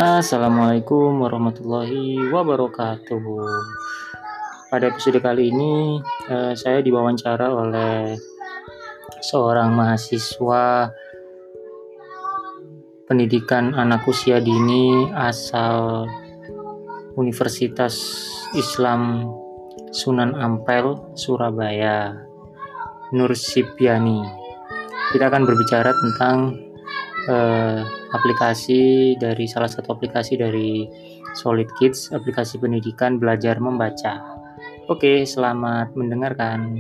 Assalamualaikum warahmatullahi wabarakatuh. Pada episode kali ini, saya diwawancara oleh seorang mahasiswa pendidikan anak usia dini asal Universitas Islam Sunan Ampel, Surabaya, Nur Sipiani. Kita akan berbicara tentang salah satu aplikasi dari Solid Kids, aplikasi pendidikan belajar membaca. Oke, selamat mendengarkan.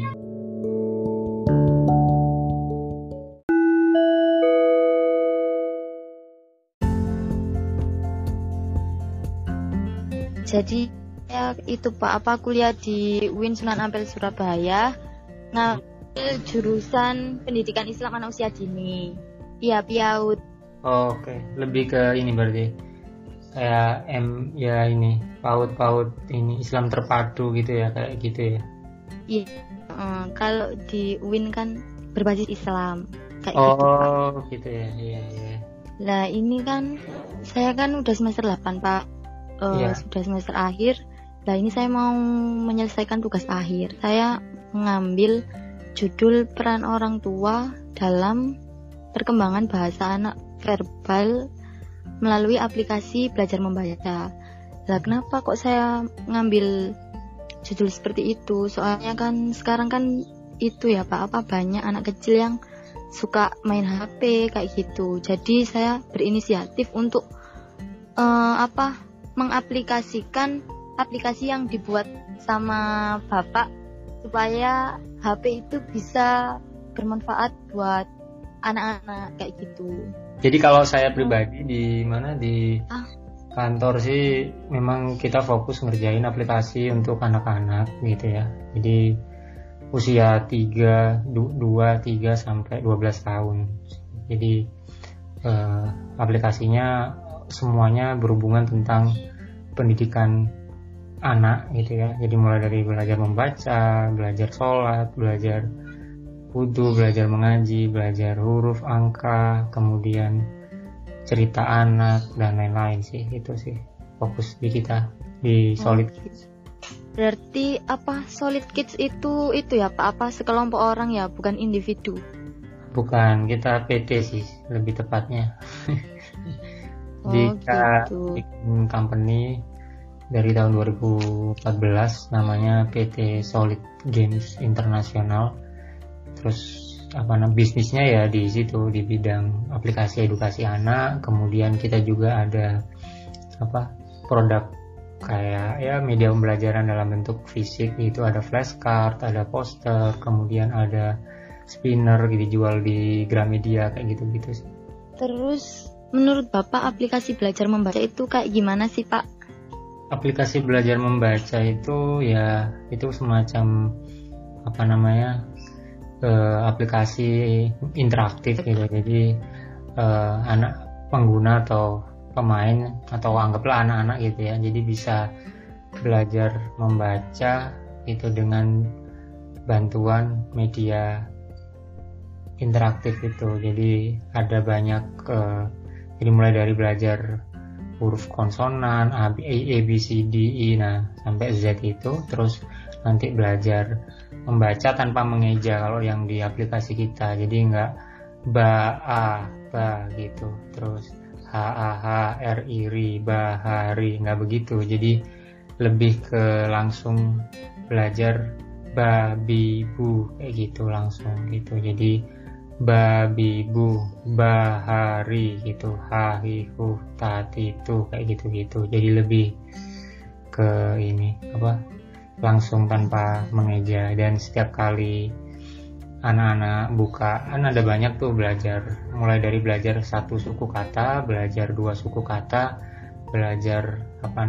Jadi ya itu Pak, kuliah di UIN Sunan Ampel Surabaya, ngambil jurusan pendidikan Islam anak usia dini. Iya, PIAUD. Oke, lebih ke ini berarti kayak PAUD ini Islam terpadu gitu ya, kayak gitu ya. Iya. Kalau di UIN kan berbasis Islam kayak gitu Pak. Oh, gitu ya. Iya. Lah ini kan saya kan udah semester 8 Pak. Iya. Sudah semester akhir. Lah ini saya mau menyelesaikan tugas akhir. Saya mengambil judul peran orang tua dalam perkembangan bahasa anak verbal melalui aplikasi belajar membaca. Lah kenapa kok saya ngambil judul seperti itu? Soalnya kan sekarang kan itu ya Pak, banyak anak kecil yang suka main HP kayak gitu. Jadi saya berinisiatif untuk mengaplikasikan aplikasi yang dibuat sama Bapak supaya HP itu bisa bermanfaat buat anak-anak kayak gitu. Jadi kalau saya pribadi di kantor sih memang kita fokus ngerjain aplikasi untuk anak-anak gitu ya. Jadi usia 2, 3 sampai 12 tahun. Jadi aplikasinya semuanya berhubungan tentang pendidikan anak gitu ya. Jadi mulai dari belajar membaca, belajar sholat, belajar wudu, belajar mengaji, belajar huruf, angka, kemudian cerita anak dan lain-lain sih. Itu sih fokus di kita di Solid Kids. Berarti Solid Kids itu ya Pak, sekelompok orang ya, bukan individu? Bukan, kita PT sih lebih tepatnya. Kita bikin company dari tahun 2014 namanya PT Solid Games International. Terus bisnisnya ya di situ di bidang aplikasi edukasi anak. Kemudian kita juga ada produk kayak ya media pembelajaran dalam bentuk fisik, itu ada flashcard, ada poster, kemudian ada spinner dijual di Gramedia kayak gitu sih. Terus menurut Bapak aplikasi belajar membaca itu kayak gimana sih Pak? Aplikasi belajar membaca itu ya itu semacam aplikasi interaktif gitu. Jadi anak pengguna atau pemain atau anggaplah anak-anak gitu ya, jadi bisa belajar membaca itu dengan bantuan media interaktif itu. Jadi ada banyak jadi mulai dari belajar huruf konsonan A, B, C, D, E sampai Z itu, terus nanti belajar membaca tanpa mengeja kalau yang di aplikasi kita. Jadi enggak ba gitu, terus ri enggak begitu. Jadi lebih ke langsung belajar babi bu kayak gitu langsung gitu. Jadi babi bu bahari gitu, hahihu tatitu kayak gitu. Jadi lebih ke ini langsung tanpa mengeja. Dan setiap kali anak-anak buka kan ada banyak tuh belajar, mulai dari belajar 1 suku kata, belajar 2 suku kata, belajar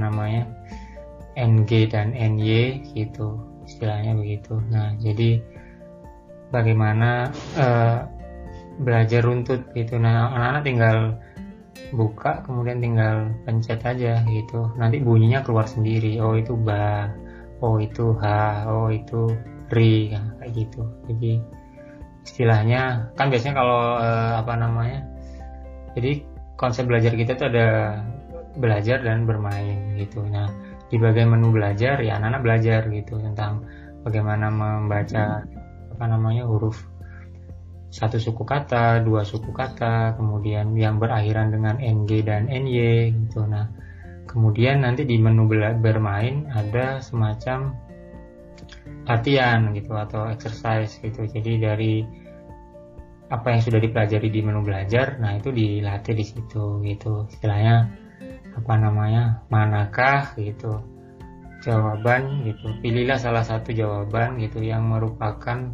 NG dan NY gitu istilahnya begitu. Nah jadi bagaimana belajar runtut gitu. Nah anak-anak tinggal buka, kemudian tinggal pencet aja gitu, nanti bunyinya keluar sendiri. Oh itu ba, oh itu ha, oh itu ri, kayak gitu. Jadi istilahnya kan biasanya kalau jadi konsep belajar kita tuh ada belajar dan bermain gitu. Nah, di bagian menu belajar ya anak-anak belajar gitu tentang bagaimana membaca huruf satu suku kata, dua suku kata, kemudian yang berakhiran dengan NG dan NY gitu. Nah, kemudian nanti di menu bermain ada semacam latihan gitu atau exercise gitu. Jadi dari apa yang sudah dipelajari di menu belajar, nah itu dilatih di situ gitu. Istilahnya manakah gitu jawaban gitu. Pilihlah salah satu jawaban gitu yang merupakan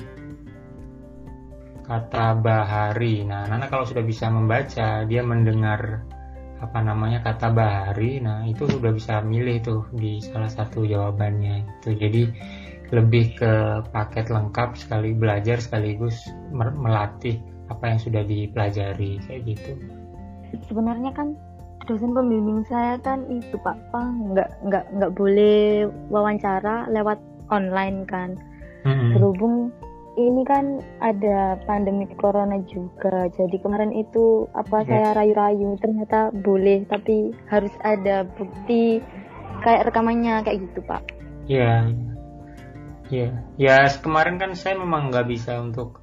kata bahari. Nah, anak kalau sudah bisa membaca, dia mendengar kata bahari, nah itu sudah bisa milih tuh di salah satu jawabannya gitu. Jadi lebih ke paket lengkap, sekali belajar sekaligus melatih apa yang sudah dipelajari kayak gitu. Sebenarnya kan dosen pembimbing saya kan itu Pak nggak boleh wawancara lewat online kan. Berhubung ini kan ada pandemi corona juga, jadi kemarin itu saya rayu-rayu ternyata boleh, tapi harus ada bukti kayak rekamannya kayak gitu Pak. Iya. Ya kemarin kan saya memang nggak bisa untuk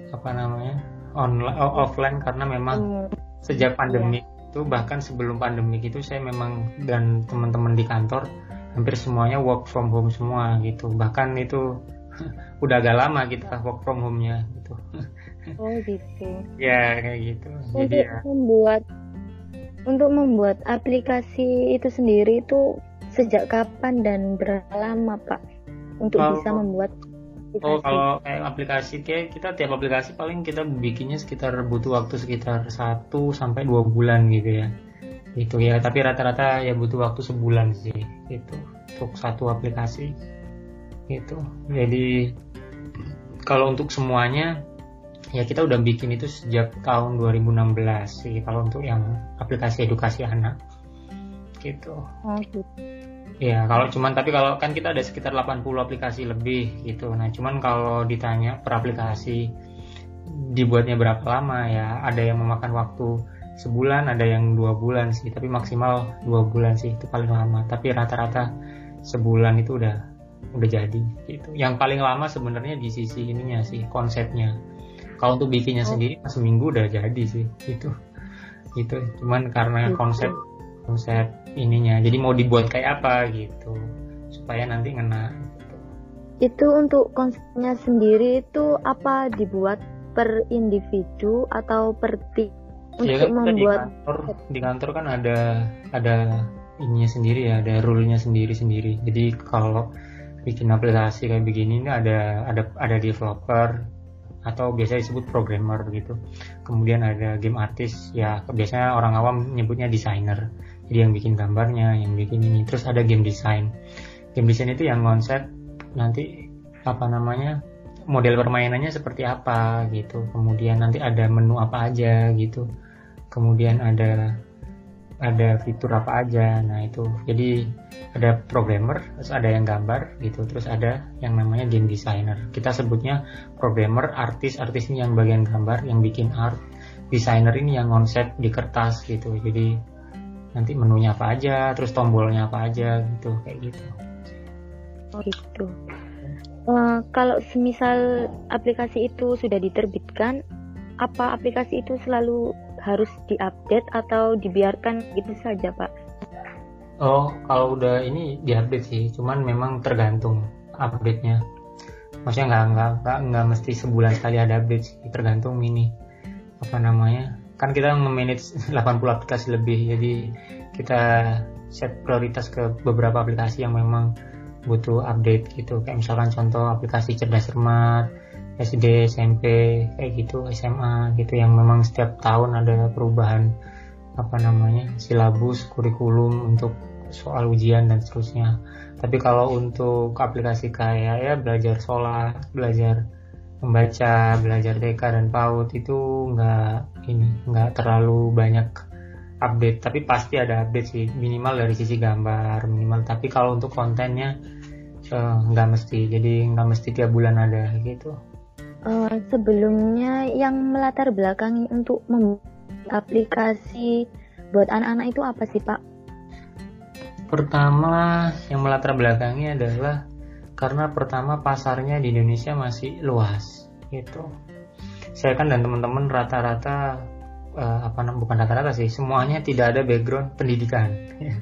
online offline karena memang sejak pandemi itu, bahkan sebelum pandemi itu saya memang dan teman-teman di kantor hampir semuanya work from home semua gitu. Bahkan itu udah agak lama kita work from home-nya gitu. Oh gitu. Ya kayak gitu. Jadi untuk membuat aplikasi itu sendiri itu sejak kapan dan berapa lama Pak untuk bisa membuat aplikasi? Kalau kayak aplikasi kita tiap aplikasi paling kita bikinnya butuh waktu sekitar 1 sampai 2 bulan gitu ya. Itu ya, tapi rata-rata ya butuh waktu sebulan sih gitu untuk satu aplikasi. Gitu. Jadi kalau untuk semuanya ya kita udah bikin itu sejak tahun 2016 sih kalau untuk yang aplikasi edukasi anak gitu. Gitu. Ya tapi kalau kan kita ada sekitar 80 aplikasi lebih gitu. Nah cuman kalau ditanya per aplikasi dibuatnya berapa lama, ya ada yang memakan waktu sebulan, ada yang 2 bulan sih, tapi maksimal 2 bulan sih itu paling lama. Tapi rata-rata sebulan itu udah jadi gitu. Yang paling lama sebenarnya di sisi ininya sih, konsepnya. Kalau untuk bikinnya sendiri seminggu udah jadi sih gitu. Cuman karena konsep ininya, jadi mau dibuat kayak apa gitu supaya nanti ngena gitu. Itu untuk konsepnya sendiri itu apa dibuat per individu atau per tim untuk kan membuat di kantor kan ada ininya sendiri ya, ada rule-nya sendiri. Jadi kalau bikin aplikasi kayak begini ini ada developer atau biasa disebut programmer gitu. Kemudian ada game artist, ya biasanya orang awam nyebutnya designer. Jadi yang bikin gambarnya, yang bikin ini. Terus ada game design. Game design itu yang konsep nanti model permainannya seperti apa gitu. Kemudian nanti ada menu apa aja gitu. Kemudian ada fitur apa aja. Nah itu jadi ada programmer, terus ada yang gambar gitu, terus ada yang namanya game designer. Kita sebutnya programmer, artis ini yang bagian gambar, yang bikin art, designer ini yang konsep di kertas gitu. Jadi nanti menunya apa aja, terus tombolnya apa aja gitu, kayak gitu. Oh gitu. Kalau semisal aplikasi itu sudah diterbitkan, apa aplikasi itu selalu harus diupdate atau dibiarkan gitu saja Pak? Oh, kalau udah ini diupdate sih, cuman memang tergantung update-nya. Maksudnya nggak mesti sebulan sekali ada update sih, tergantung ini kan kita nge-manage 80 aplikasi lebih, jadi kita set prioritas ke beberapa aplikasi yang memang butuh update gitu. Kayak misalkan contoh aplikasi cerdas cermat, SD, SMP, kayak gitu, SMA gitu, yang memang setiap tahun ada perubahan silabus, kurikulum untuk soal ujian dan seterusnya. Tapi kalau untuk aplikasi kayak ya belajar sholat, belajar membaca, belajar TK dan PAUD itu nggak terlalu banyak update, tapi pasti ada update sih, minimal dari sisi gambar minimal. Tapi kalau untuk kontennya nggak mesti, jadi nggak mesti tiap bulan ada gitu. Sebelumnya yang melatar belakangi untuk membuat aplikasi buat anak-anak itu apa sih Pak? Pertama yang melatar belakangnya adalah karena pertama pasarnya di Indonesia masih luas gitu. Saya kan dan teman-teman rata-rata bukan rata-rata sih, semuanya tidak ada background pendidikan.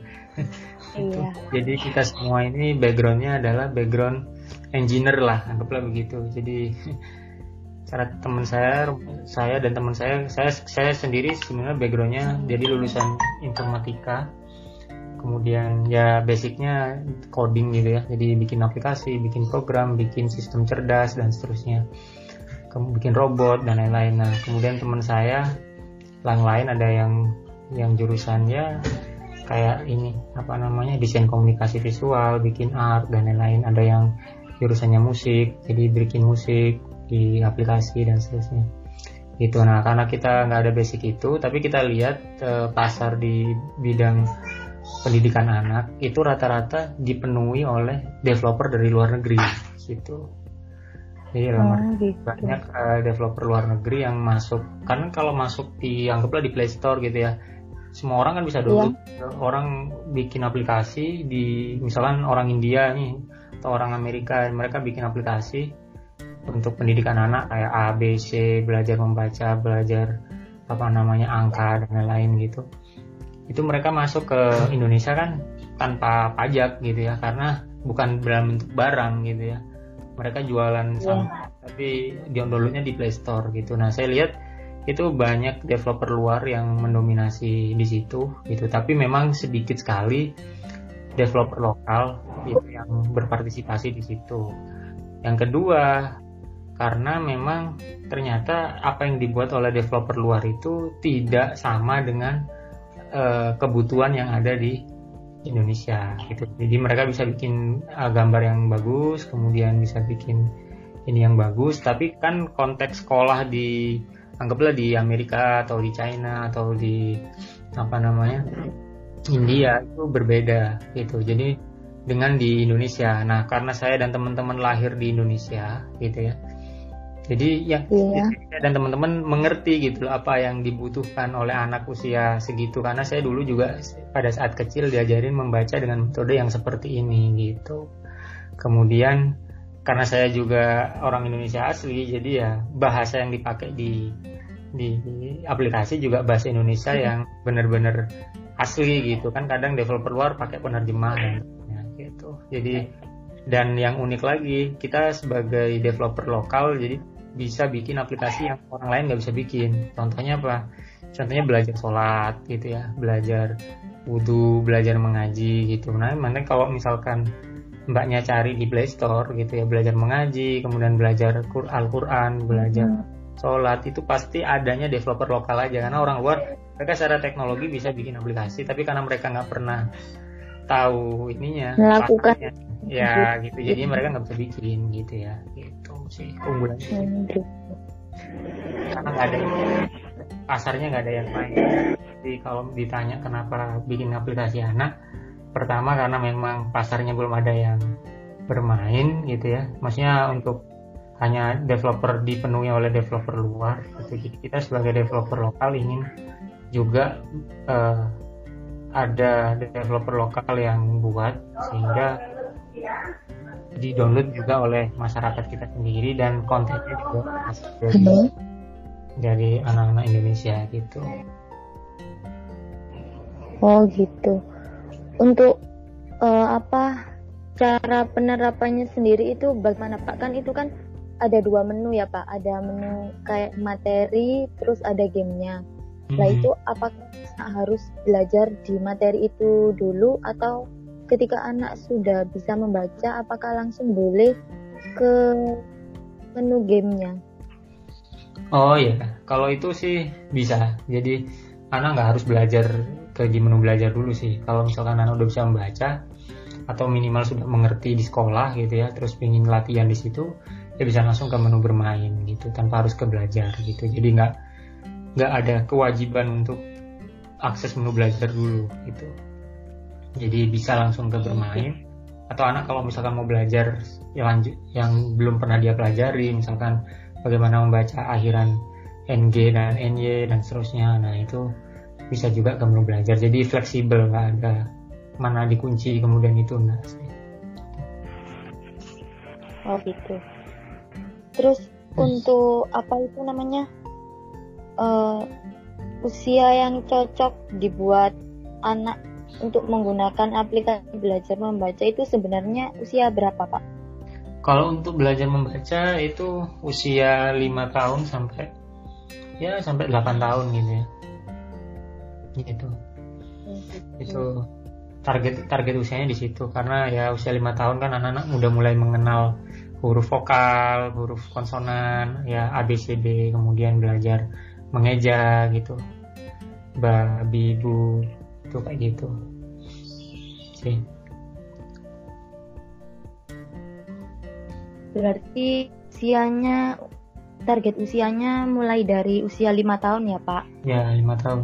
Gitu. Iya. Jadi kita semua ini backgroundnya adalah background engineer lah, anggaplah begitu. Jadi cara teman saya dan teman saya sendiri sebenarnya backgroundnya jadi lulusan informatika, kemudian ya basicnya coding gitu ya, jadi bikin aplikasi, bikin program, bikin sistem cerdas dan seterusnya, bikin robot dan lain-lain. Nah kemudian teman saya yang lain ada yang jurusannya kayak ini desain komunikasi visual, bikin art dan lain-lain. Ada yang jurusannya musik, jadi bikin musik di aplikasi dan seterusnya gitu. Nah karena kita nggak ada basic itu, tapi kita lihat pasar di bidang pendidikan anak itu rata-rata dipenuhi oleh developer dari luar negeri gitu. Jadi banyak developer luar negeri yang masuk, karena kalau masuk anggaplah di Play Store gitu ya, semua orang kan bisa download. Orang bikin aplikasi di, misalkan orang India nih atau orang Amerika, mereka bikin aplikasi untuk pendidikan anak kayak A, B, C, belajar membaca, belajar angka dan lain-lain gitu. Itu mereka masuk ke Indonesia kan tanpa pajak gitu ya, karena bukan dalam bentuk barang gitu ya. Mereka jualan tapi downloadnya di Play Store gitu. Nah saya lihat itu banyak developer luar yang mendominasi di situ gitu, tapi memang sedikit sekali developer lokal itu yang berpartisipasi di situ. Yang kedua, karena memang ternyata apa yang dibuat oleh developer luar itu tidak sama dengan kebutuhan yang ada di Indonesia gitu. Jadi mereka bisa bikin gambar yang bagus, kemudian bisa bikin ini yang bagus, tapi kan konteks sekolah anggaplah di Amerika atau di China atau di India itu berbeda gitu. Jadi dengan di Indonesia. Nah, karena saya dan teman-teman lahir di Indonesia gitu ya. Jadi saya dan teman-teman mengerti gitu loh apa yang dibutuhkan oleh anak usia segitu, karena saya dulu juga pada saat kecil diajarin membaca dengan metode yang seperti ini gitu. Kemudian karena saya juga orang Indonesia asli, jadi ya bahasa yang dipakai di aplikasi juga bahasa Indonesia yang benar-benar asli gitu kan. Kadang developer luar pakai penerjemah gitu. Jadi dan yang unik lagi, kita sebagai developer lokal jadi bisa bikin aplikasi yang orang lain nggak bisa bikin. Contohnya apa? Contohnya belajar sholat gitu ya, belajar wudhu, belajar mengaji gitu. Nah, mana kalau misalkan mbaknya cari di Play Store gitu ya, belajar mengaji, kemudian belajar Al-Quran, belajar sholat, itu pasti adanya developer lokal aja. Karena orang luar mereka secara teknologi bisa bikin aplikasi, tapi karena mereka nggak pernah tahu ininya, melakukan ya gitu, jadi mereka nggak bisa bikin gitu ya, gitu sih keunggulannya. Karena nggak ada pasarnya, nggak ada yang main. Jadi kalau ditanya kenapa bikin aplikasi anak, pertama karena memang pasarnya belum ada yang bermain gitu ya, maksudnya untuk hanya developer dipenuhi oleh developer luar gitu. Kita sebagai developer lokal ingin juga ada developer lokal yang buat sehingga di-download juga oleh masyarakat kita sendiri, dan kontennya juga dari anak-anak Indonesia gitu. Oh gitu. Untuk cara penerapannya sendiri itu bagaimana Pak? Kan itu kan ada 2 menu ya Pak. Ada menu kayak materi, terus ada gamenya. Nah itu apakah harus belajar di materi itu dulu, atau ketika anak sudah bisa membaca apakah langsung boleh ke menu gamenya? Oh iya, kalau itu sih bisa. Jadi anak nggak harus belajar ke menu belajar dulu sih. Kalau misalkan anak udah bisa membaca atau minimal sudah mengerti di sekolah gitu ya, terus pengen latihan di situ, ya bisa langsung ke menu bermain gitu, tanpa harus ke belajar gitu. Jadi nggak ada kewajiban untuk akses menu belajar dulu gitu. Jadi bisa langsung ke bermain. Atau anak kalau misalkan mau belajar yang belum pernah dia pelajari, misalkan bagaimana membaca akhiran NG dan NY dan seterusnya, nah itu bisa juga ke menu belajar. Jadi fleksibel, nggak ada mana dikunci kemudian itu enggak sih. Oh gitu. Terus untuk apa itu namanya usia yang cocok dibuat anak untuk menggunakan aplikasi belajar membaca itu sebenarnya usia berapa, Pak? Kalau untuk belajar membaca itu usia 5 tahun sampai 8 tahun gitu ya. Gitu. Itu target usianya di situ, karena ya usia 5 tahun kan anak-anak udah mulai mengenal huruf vokal, huruf konsonan, ya ABCD, kemudian belajar mengeja gitu. Ba, bi, bu, itu kayak gitu sih. Berarti target usianya mulai dari usia 5 tahun ya, Pak? Ya, 5 tahun.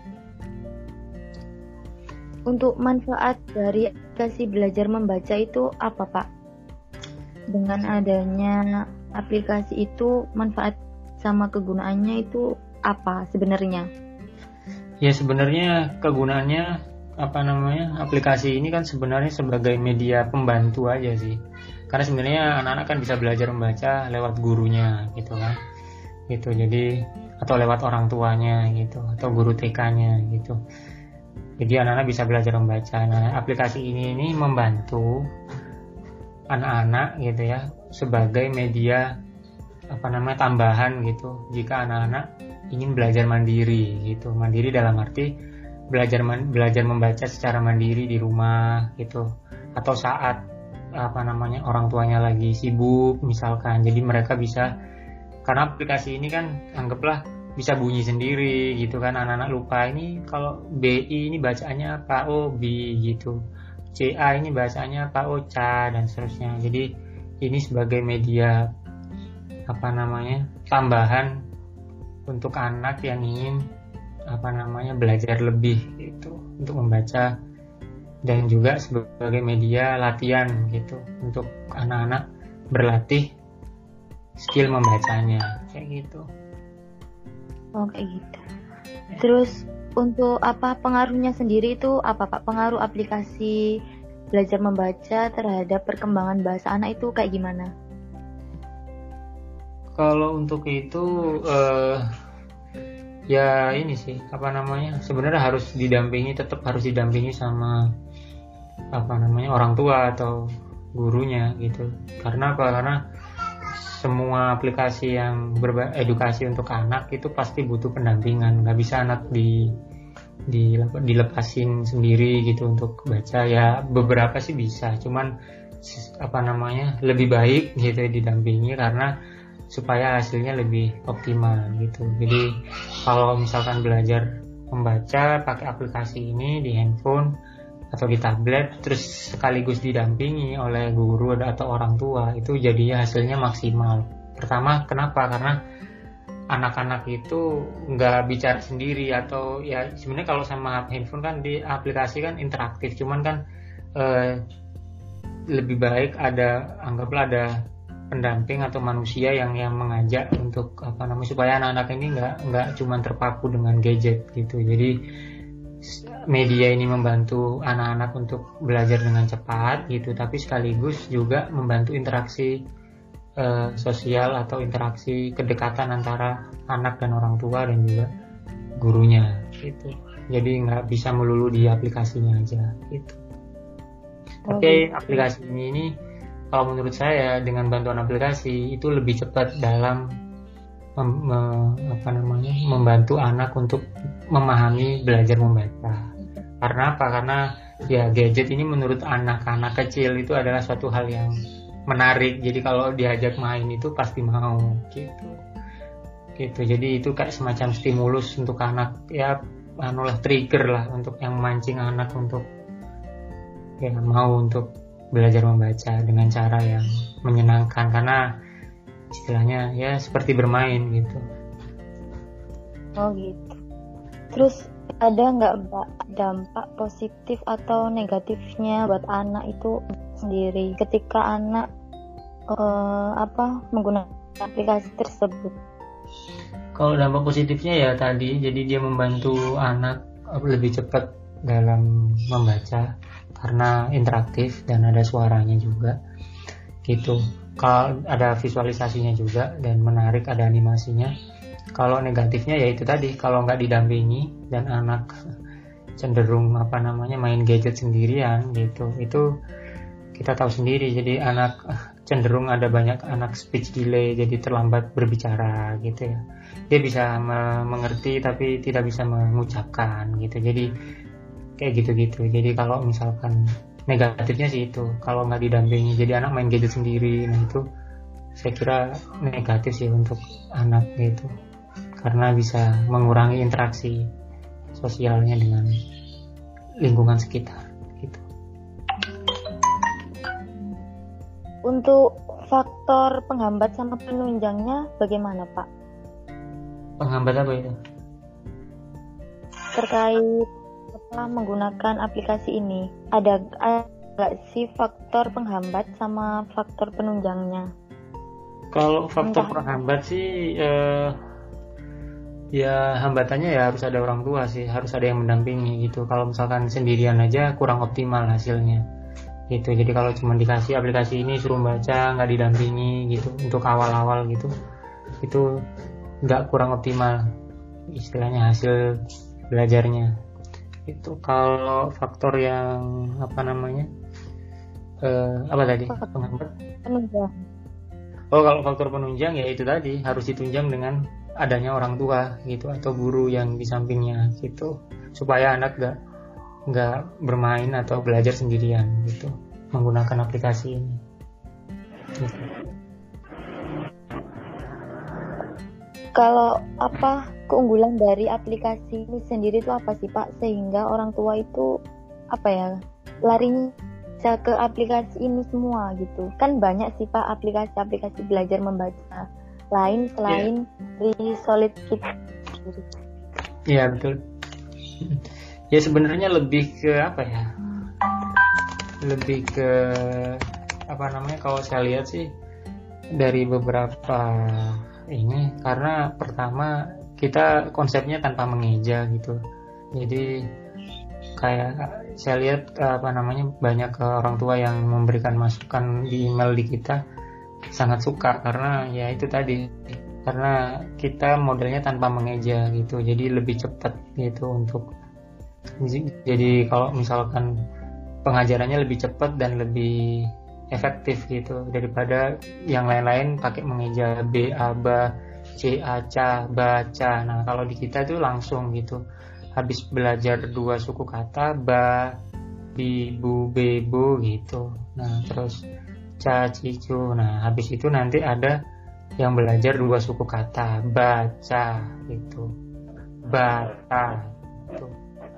Untuk manfaat dari aplikasi belajar membaca itu apa, Pak? Dengan adanya aplikasi itu, manfaat sama kegunaannya itu apa sebenarnya? Ya sebenarnya kegunaannya aplikasi ini kan sebenarnya sebagai media pembantu aja sih. Karena sebenarnya anak-anak kan bisa belajar membaca lewat gurunya gitu kan. Gitu. Jadi atau lewat orang tuanya gitu, atau guru TK-nya gitu. Jadi anak-anak bisa belajar membaca. Nah, aplikasi ini membantu anak-anak gitu ya sebagai media tambahan gitu jika anak-anak ingin belajar mandiri gitu. Mandiri dalam arti belajar membaca secara mandiri di rumah gitu, atau saat orang tuanya lagi sibuk misalkan. Jadi mereka bisa, karena aplikasi ini kan anggaplah bisa bunyi sendiri gitu kan, anak-anak lupa ini kalau BI ini bacaannya apa, oh B gitu, CA ini bacaannya apa, oh CA, dan seterusnya. Jadi ini sebagai media tambahan untuk anak yang ingin belajar lebih gitu untuk membaca, dan juga sebagai media latihan gitu untuk anak-anak berlatih skill membacanya kayak gitu. Oh kayak gitu. Terus untuk pengaruhnya sendiri itu apa, Pak? Pengaruh aplikasi belajar membaca terhadap perkembangan bahasa anak itu kayak gimana? Kalau untuk itu ya ini sih sebenarnya tetap harus didampingi sama orang tua atau gurunya gitu. Karena semua aplikasi yang edukasi untuk anak itu pasti butuh pendampingan. Nggak bisa anak dilepasin sendiri gitu untuk baca. Ya beberapa sih bisa, cuman lebih baik gitu didampingi, karena supaya hasilnya lebih optimal gitu. Jadi kalau misalkan belajar membaca pakai aplikasi ini di handphone atau di tablet, terus sekaligus didampingi oleh guru atau orang tua, itu jadinya hasilnya maksimal. Pertama, kenapa? Karena anak-anak itu nggak bicara sendiri, atau ya sebenarnya kalau sama handphone kan di aplikasi kan interaktif, cuman kan lebih baik anggaplah ada pendamping atau manusia yang mengajak untuk supaya anak-anak ini nggak cuma terpaku dengan gadget gitu. Jadi media ini membantu anak-anak untuk belajar dengan cepat gitu, tapi sekaligus juga membantu interaksi sosial atau interaksi kedekatan antara anak dan orang tua dan juga gurunya gitu. Jadi nggak bisa melulu di aplikasinya aja gitu. Tapi aplikasi ini kalau menurut saya dengan bantuan aplikasi itu lebih cepat dalam membantu anak untuk memahami belajar membaca. Karena apa? Karena ya gadget ini menurut anak-anak kecil itu adalah suatu hal yang menarik. Jadi kalau diajak main itu pasti mau gitu. Jadi itu kayak semacam stimulus untuk anak, ya trigger lah untuk yang memancing anak untuk ya mau untuk belajar membaca dengan cara yang menyenangkan, karena istilahnya ya seperti bermain gitu. Oh gitu. Terus ada nggak, Mbak, dampak positif atau negatifnya buat anak itu sendiri ketika anak menggunakan aplikasi tersebut? Kalau dampak positifnya ya tadi, jadi dia membantu anak lebih cepat dalam membaca karena interaktif dan ada suaranya juga gitu. Kalau ada visualisasinya juga dan menarik, ada animasinya. Kalau negatifnya ya itu tadi, kalau nggak didampingi dan anak cenderung main gadget sendirian gitu, itu kita tahu sendiri. Jadi anak cenderung ada banyak anak speech delay, jadi terlambat berbicara gitu ya. Dia bisa mengerti tapi tidak bisa mengucapkan gitu. Jadi kayak gitu-gitu. Jadi kalau misalkan negatifnya sih itu, kalau nggak didampingi jadi anak main gadget sendiri, nah itu saya kira negatif sih untuk anak gitu, karena bisa mengurangi interaksi sosialnya dengan lingkungan sekitar gitu. Untuk faktor penghambat sama penunjangnya bagaimana Pak? Penghambat apa itu? Terkait menggunakan aplikasi ini, ada nggak sih faktor penghambat sama faktor penunjangnya? Kalau faktor penghambat sih ya hambatannya ya harus ada orang tua sih, harus ada yang mendampingi gitu. Kalau misalkan sendirian aja kurang optimal hasilnya gitu. Jadi kalau cuma dikasih aplikasi ini suruh baca nggak didampingi gitu untuk awal-awal gitu, itu nggak, kurang optimal istilahnya hasil belajarnya. Itu kalau faktor yang apa tadi penghambat? Penunjang. Kalau faktor penunjang ya itu tadi, harus ditunjang dengan adanya orang tua gitu atau guru yang di sampingnya gitu, supaya anak nggak bermain atau belajar sendirian gitu menggunakan aplikasi ini gitu. Kalau keunggulan dari aplikasi ini sendiri itu apa sih Pak, sehingga orang tua itu larinya bisa ke aplikasi ini semua gitu? Kan banyak sih Pak aplikasi belajar membaca lain selain dari Solid Kids. Iya betul. Ya sebenarnya lebih ke kalau saya lihat sih dari beberapa ini, karena pertama kita konsepnya tanpa mengeja gitu. Jadi kayak saya lihat banyak orang tua yang memberikan masukan di email di kita sangat suka, karena ya itu tadi, karena kita modelnya tanpa mengeja gitu, jadi lebih cepat gitu jadi kalau misalkan pengajarannya lebih cepat dan lebih efektif gitu daripada yang lain-lain pakai mengeja B A ba C A ca baca. Nah kalau di kita itu langsung gitu, habis belajar 2 suku kata ba bibu bebo gitu, nah terus ca cicu, nah habis itu nanti ada yang belajar 2 suku kata baca gitu, bata gitu.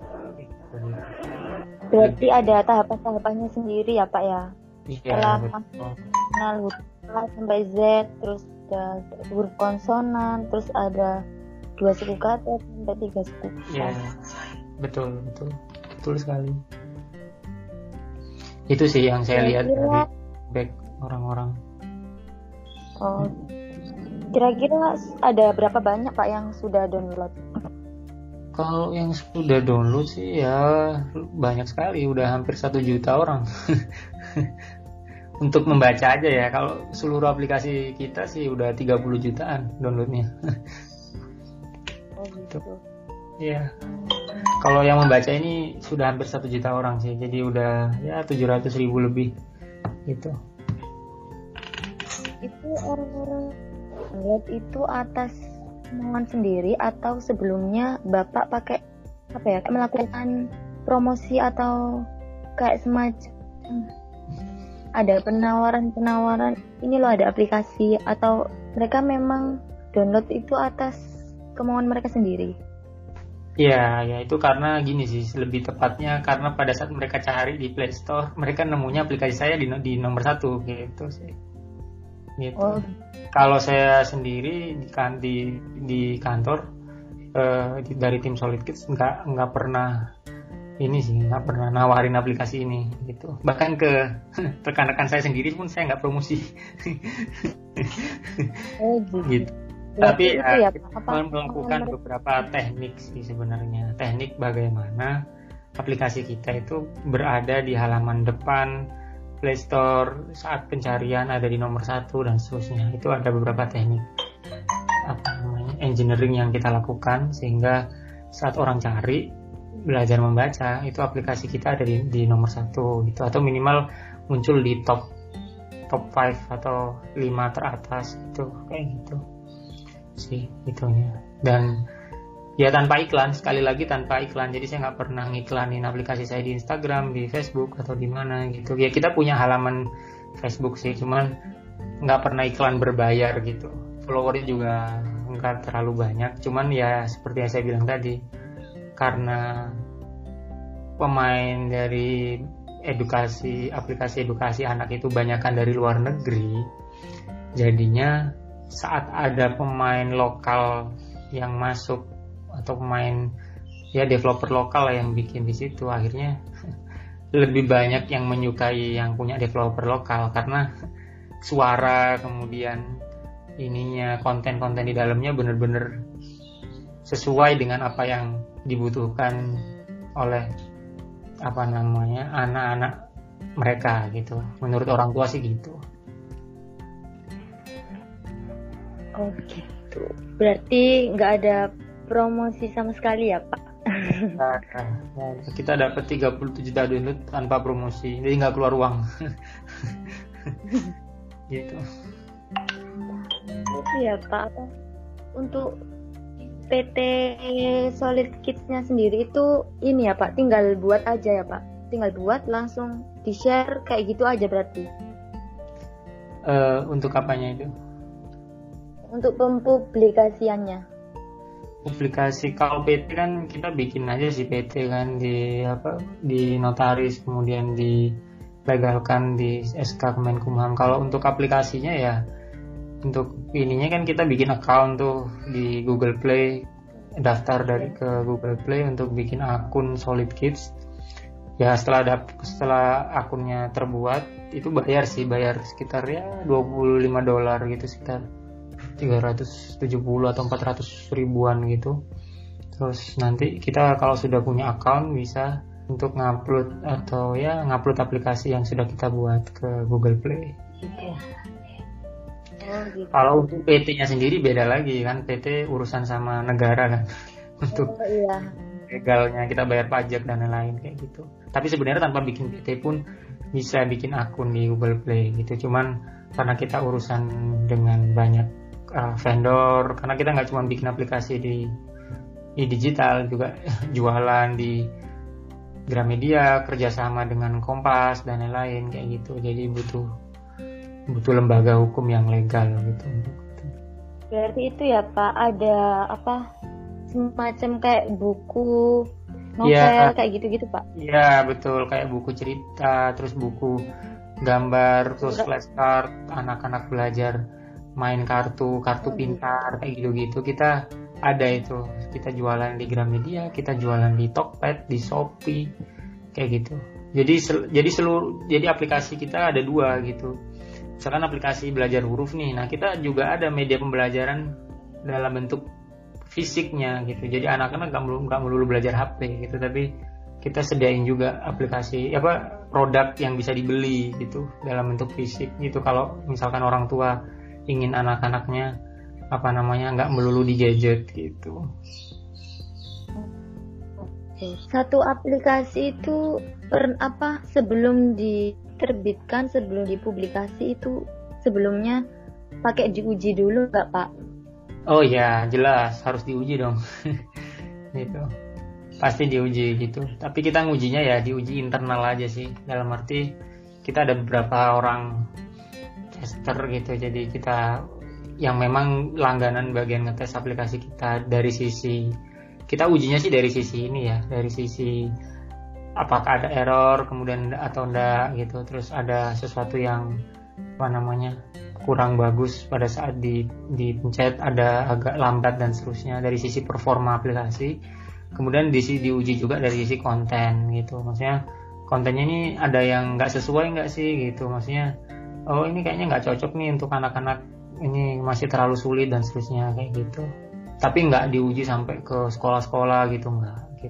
Berarti ada tahapan-tahapannya sendiri ya Pak ya? Setelah kenal huruf A sampai Z, terus ada huruf konsonan, terus ada 2 suku kata sampai 3 suku kata. Iya, betul sekali. Itu sih yang saya lihat dari back orang-orang. Kira-kira ada berapa banyak Pak yang sudah download? Kalau yang sudah download sih ya banyak sekali, udah hampir 1 juta orang. Untuk membaca aja ya, kalau seluruh aplikasi kita sih udah 30 jutaan downloadnya. Gitu. Iya. Kalau yang membaca ini sudah hampir 1 juta orang sih, jadi udah ya 700.000 lebih gitu. Itu orang-orang download itu atas kemauan sendiri atau sebelumnya Bapak pakai melakukan promosi atau kayak semacam ada penawaran ini loh ada aplikasi, atau mereka memang download itu atas kemauan mereka sendiri? Ya itu karena gini sih, lebih tepatnya karena pada saat mereka cari di Play Store, mereka nemunya aplikasi saya di nomor 1 gitu sih. Gitu. Kalau saya sendiri di kantor dari tim Solid Kids nggak pernah nawarin aplikasi ini gitu. Bahkan ke rekan-rekan saya sendiri pun saya nggak promosi. Gitu. Tapi kita melakukan beberapa teknik sih sebenarnya. Teknik bagaimana aplikasi kita itu berada di halaman depan Play Store, saat pencarian ada di nomor 1 dan seterusnya. Itu ada beberapa teknik engineering yang kita lakukan sehingga saat orang cari belajar membaca itu aplikasi kita ada di nomor 1 gitu, atau minimal muncul di top 5 atau 5 teratas gitu, kayak gitu sih itunya. Dan ya tanpa iklan, sekali lagi tanpa iklan. Jadi saya nggak pernah ngiklanin aplikasi saya di Instagram, di Facebook atau di mana gitu. Ya kita punya halaman Facebook sih, cuman nggak pernah iklan berbayar gitu. Followernya juga nggak terlalu banyak. Cuman ya seperti yang saya bilang tadi, karena pemain dari aplikasi edukasi anak itu banyakkan dari luar negeri, jadinya saat ada pemain lokal yang masuk atau pemain ya developer lokal yang bikin di situ, akhirnya lebih banyak yang menyukai yang punya developer lokal karena suara, kemudian ininya, konten-konten di dalamnya benar-benar sesuai dengan apa yang dibutuhkan oleh anak-anak mereka gitu. Menurut orang tua sih gitu. Oh gitu. Berarti nggak ada promosi sama sekali ya Pak? Nah, kita dapat 37 juta download tanpa promosi, jadi nggak keluar uang. Gitu. Iya Pak. Untuk PT Solid Kids-nya sendiri itu ini ya Pak, tinggal buat aja ya Pak? Tinggal buat langsung di-share kayak gitu aja berarti? Untuk apanya itu? Untuk pempublikasiannya. Publikasi kalau PT kan kita bikin aja sih PT kan di notaris, kemudian dilegalkan di SK Kemenkumham. Kalau untuk aplikasinya ya untuk ininya kan kita bikin account tuh di Google Play, daftar ke Google Play untuk bikin akun Solid Kids. Ya setelah akunnya terbuat itu bayar sekitar ya $25 gitu, sekitar 370 atau 400 ribuan gitu. Terus nanti kita kalau sudah punya account bisa untuk ngupload aplikasi yang sudah kita buat ke Google Play gitu. Gitu. Kalau untuk PT-nya sendiri beda lagi kan, PT urusan sama negara kan. Untuk legalnya kita bayar pajak dan lain-lain kayak gitu. Tapi sebenarnya tanpa bikin PT pun bisa bikin akun di Google Play gitu. Cuman karena kita urusan dengan banyak vendor, karena kita nggak cuma bikin aplikasi di digital, juga jualan di Gramedia, kerjasama dengan Kompas dan lain-lain kayak gitu. Jadi butuh lembaga hukum yang legal gitu. Berarti itu ya Pak, ada semacam kayak buku novel kayak gitu-gitu Pak? Iya betul, kayak buku cerita, terus buku gambar, terus flashcard, anak-anak belajar main kartu pintar kayak gitu-gitu. Kita ada itu, kita jualan di Gramedia, kita jualan di Tokped, di Shopee kayak gitu. Jadi aplikasi kita ada 2 gitu. Misalkan aplikasi belajar huruf nih, nah kita juga ada media pembelajaran dalam bentuk fisiknya gitu. Jadi anak-anak nggak melulu belajar HP gitu, tapi kita sediain juga aplikasi produk yang bisa dibeli gitu dalam bentuk fisik gitu. Kalau misalkan orang tua ingin anak-anaknya nggak melulu di gadget gitu. Satu aplikasi itu sebelum diterbitkan, sebelum dipublikasi itu sebelumnya pakai diuji dulu nggak Pak? Oh ya jelas harus diuji dong. Gitu. Pasti diuji gitu. Tapi kita ngujinya ya diuji internal aja sih. Dalam arti kita ada beberapa orang tester gitu, jadi kita yang memang langganan bagian ngetes aplikasi kita. Dari sisi kita ujinya sih dari sisi ini ya, dari sisi apakah ada error kemudian atau enggak gitu, terus ada sesuatu yang kurang bagus pada saat dipencet, ada agak lambat dan seterusnya, dari sisi performa aplikasi. Kemudian diuji juga dari sisi konten gitu, maksudnya kontennya ini ada yang nggak sesuai nggak sih gitu, maksudnya ini kayaknya nggak cocok nih untuk anak-anak, ini masih terlalu sulit dan seterusnya kayak gitu. Tapi nggak diuji sampai ke sekolah-sekolah gitu, nggak gitu.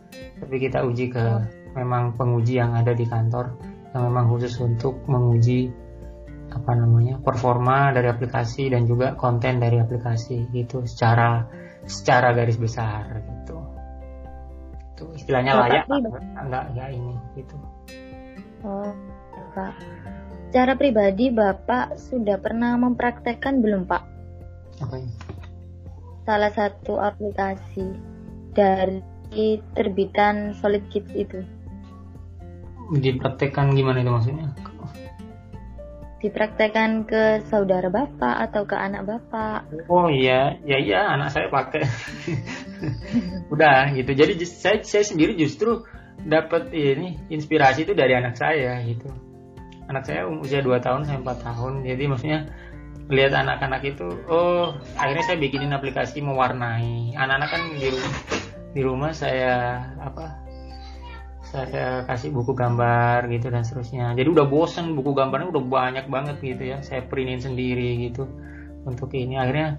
tapi kita uji ke memang penguji yang ada di kantor yang memang khusus untuk menguji performa dari aplikasi dan juga konten dari aplikasi gitu secara garis besar gitu. Itu istilahnya layak enggak ini gitu. Oh, Pak. Secara pribadi Bapak sudah pernah mempraktekkan belum, Pak? Apa ini? Salah satu aplikasi dari terbitan Solid Kids itu. Dipraktekkan gimana itu maksudnya? Dipraktekkan ke saudara Bapak atau ke anak Bapak? Oh iya, anak saya pakai. Udah gitu. Jadi saya sendiri justru dapat ini inspirasi itu dari anak saya gitu. Anak saya usia 2 tahun sampai 4 tahun. Jadi maksudnya lihat anak-anak itu, akhirnya saya bikinin aplikasi mewarnai. Anak-anak kan di rumah saya kasih buku gambar gitu dan seterusnya. Jadi udah bosen, buku gambarnya udah banyak banget gitu ya. Saya printin sendiri gitu untuk ini. Akhirnya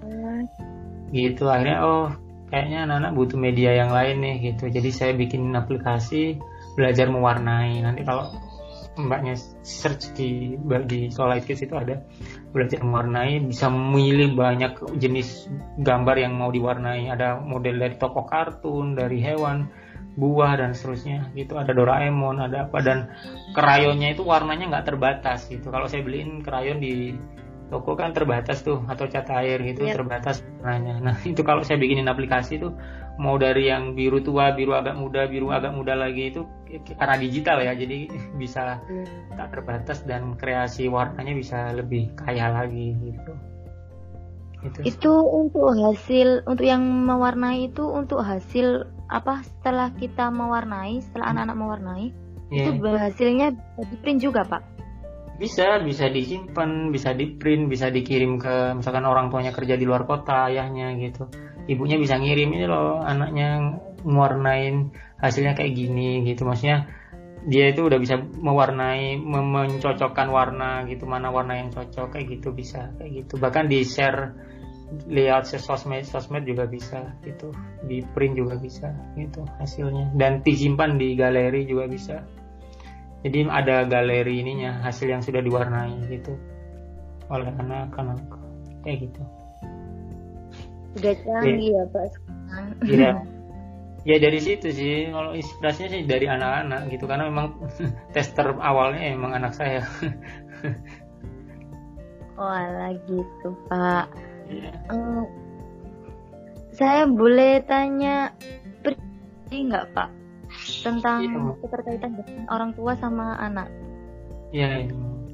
kayaknya anak-anak butuh media yang lain nih gitu. Jadi saya bikin aplikasi belajar mewarnai. Nanti kalau mbaknya search di Solid Kids itu ada belajar mewarnai, bisa memilih banyak jenis gambar yang mau diwarnai. Ada model dari tokoh kartun, dari hewan, buah dan seterusnya gitu. Ada Doraemon, ada apa, dan krayonnya itu warnanya nggak terbatas gitu. Kalau saya beliin krayon di toko kan terbatas tuh, atau cat air gitu, terbatas warnanya. Nah itu kalau saya bikinin aplikasi tuh mau dari yang biru tua, biru agak muda lagi, itu karena digital ya, jadi bisa tak terbatas dan kreasi warnanya bisa lebih kaya lagi gitu. Itu untuk yang mewarnai itu untuk hasil apa setelah kita mewarnai, setelah anak-anak mewarnai, itu hasilnya di print juga, Pak? Bisa disimpan, bisa di print, bisa dikirim ke misalkan orang tuanya kerja di luar kota, ayahnya gitu. Ibunya bisa ngirim, ini loh anaknya mewarnain hasilnya kayak gini gitu. Maksudnya dia itu udah bisa mewarnai, mencocokkan warna gitu, mana warna yang cocok kayak gitu, bisa kayak gitu. Bahkan di share lihat sosmed juga bisa gitu, di print juga bisa gitu hasilnya, dan disimpan di galeri juga bisa. Jadi ada galeri ininya, hasil yang sudah diwarnai gitu oleh anak-anak kayak gitu. Udah canggih ya Pak sekarang. Iya. Ya dari situ sih, kalau inspirasinya sih dari anak-anak gitu, karena memang tester awalnya emang anak saya. Oh alah gitu Pak. Iya. Saya boleh tanya nggak Pak tentang keterkaitan dengan orang tua sama anak? Iya.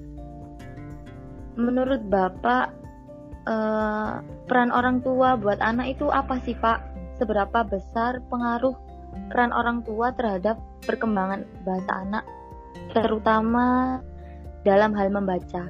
Menurut Bapak peran orang tua buat anak itu apa sih Pak? Seberapa besar pengaruh peran orang tua terhadap perkembangan bahasa anak, terutama dalam hal membaca?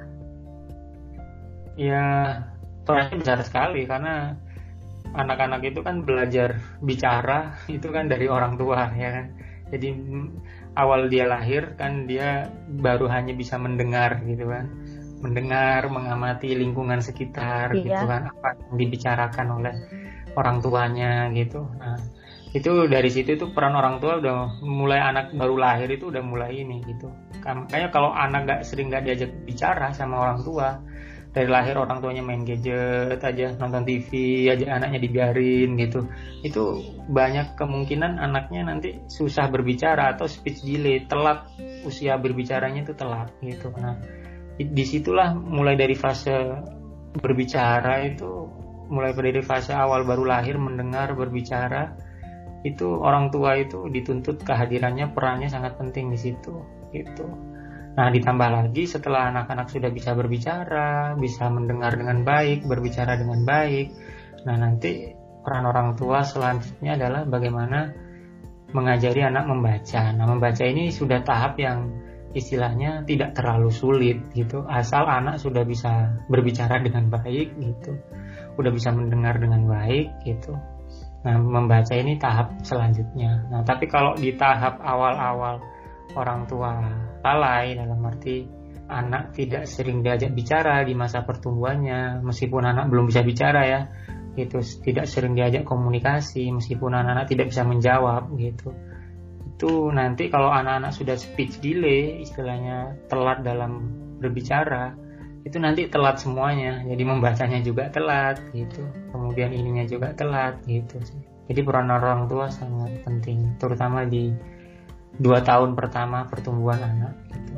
Ya, perannya besar sekali, karena anak-anak itu kan belajar bicara itu kan dari orang tua ya kan. Jadi awal dia lahir kan dia baru hanya bisa mendengar gitu kan. Mendengar, mengamati lingkungan sekitar gitu kan, apa yang dibicarakan oleh orang tuanya gitu. Nah, itu dari situ itu peran orang tua udah mulai, anak baru lahir itu udah mulai ini gitu. Makanya kalau anak sering nggak diajak bicara sama orang tua, dari lahir orang tuanya main gadget aja, nonton TV aja, anaknya dibiarin gitu, itu banyak kemungkinan anaknya nanti susah berbicara atau speech delay, telat, usia berbicaranya itu telat gitu. Nah, disitulah mulai dari fase berbicara itu, mulai dari fase awal baru lahir mendengar, berbicara, itu orang tua itu dituntut kehadirannya, perannya sangat penting di situ gitu. Nah, ditambah lagi setelah anak-anak sudah bisa berbicara, bisa mendengar dengan baik, berbicara dengan baik, nah nanti peran orang tua selanjutnya adalah bagaimana mengajari anak membaca. Nah, membaca ini sudah tahap yang istilahnya tidak terlalu sulit gitu, asal anak sudah bisa berbicara dengan baik gitu, udah bisa mendengar dengan baik gitu. Nah, membaca ini tahap selanjutnya. Nah, tapi kalau di tahap awal-awal orang tua lalai, dalam arti anak tidak sering diajak bicara di masa pertumbuhannya, meskipun anak belum bisa bicara ya, itu tidak sering diajak komunikasi, meskipun anak-anak tidak bisa menjawab gitu. itu nanti kalau anak-anak sudah speech delay, istilahnya telat dalam berbicara, itu nanti telat semuanya, jadi membacanya juga telat gitu, kemudian ininya juga telat gitu sih. Jadi peran orang tua sangat penting, terutama di 2 tahun pertama pertumbuhan anak gitu.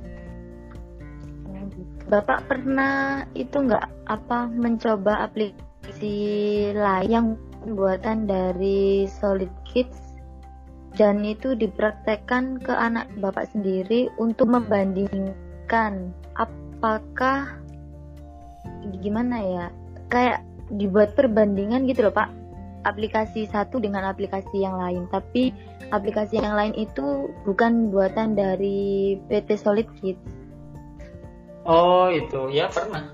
Bapak pernah itu nggak mencoba aplikasi lain yang buatan dari Solid Kids dan itu dipraktekkan ke anak Bapak sendiri untuk membandingkan apakah gimana ya, kayak dibuat perbandingan gitu loh Pak, aplikasi satu dengan aplikasi yang lain, tapi aplikasi yang lain itu bukan buatan dari PT Solid Kids. Oh itu ya pernah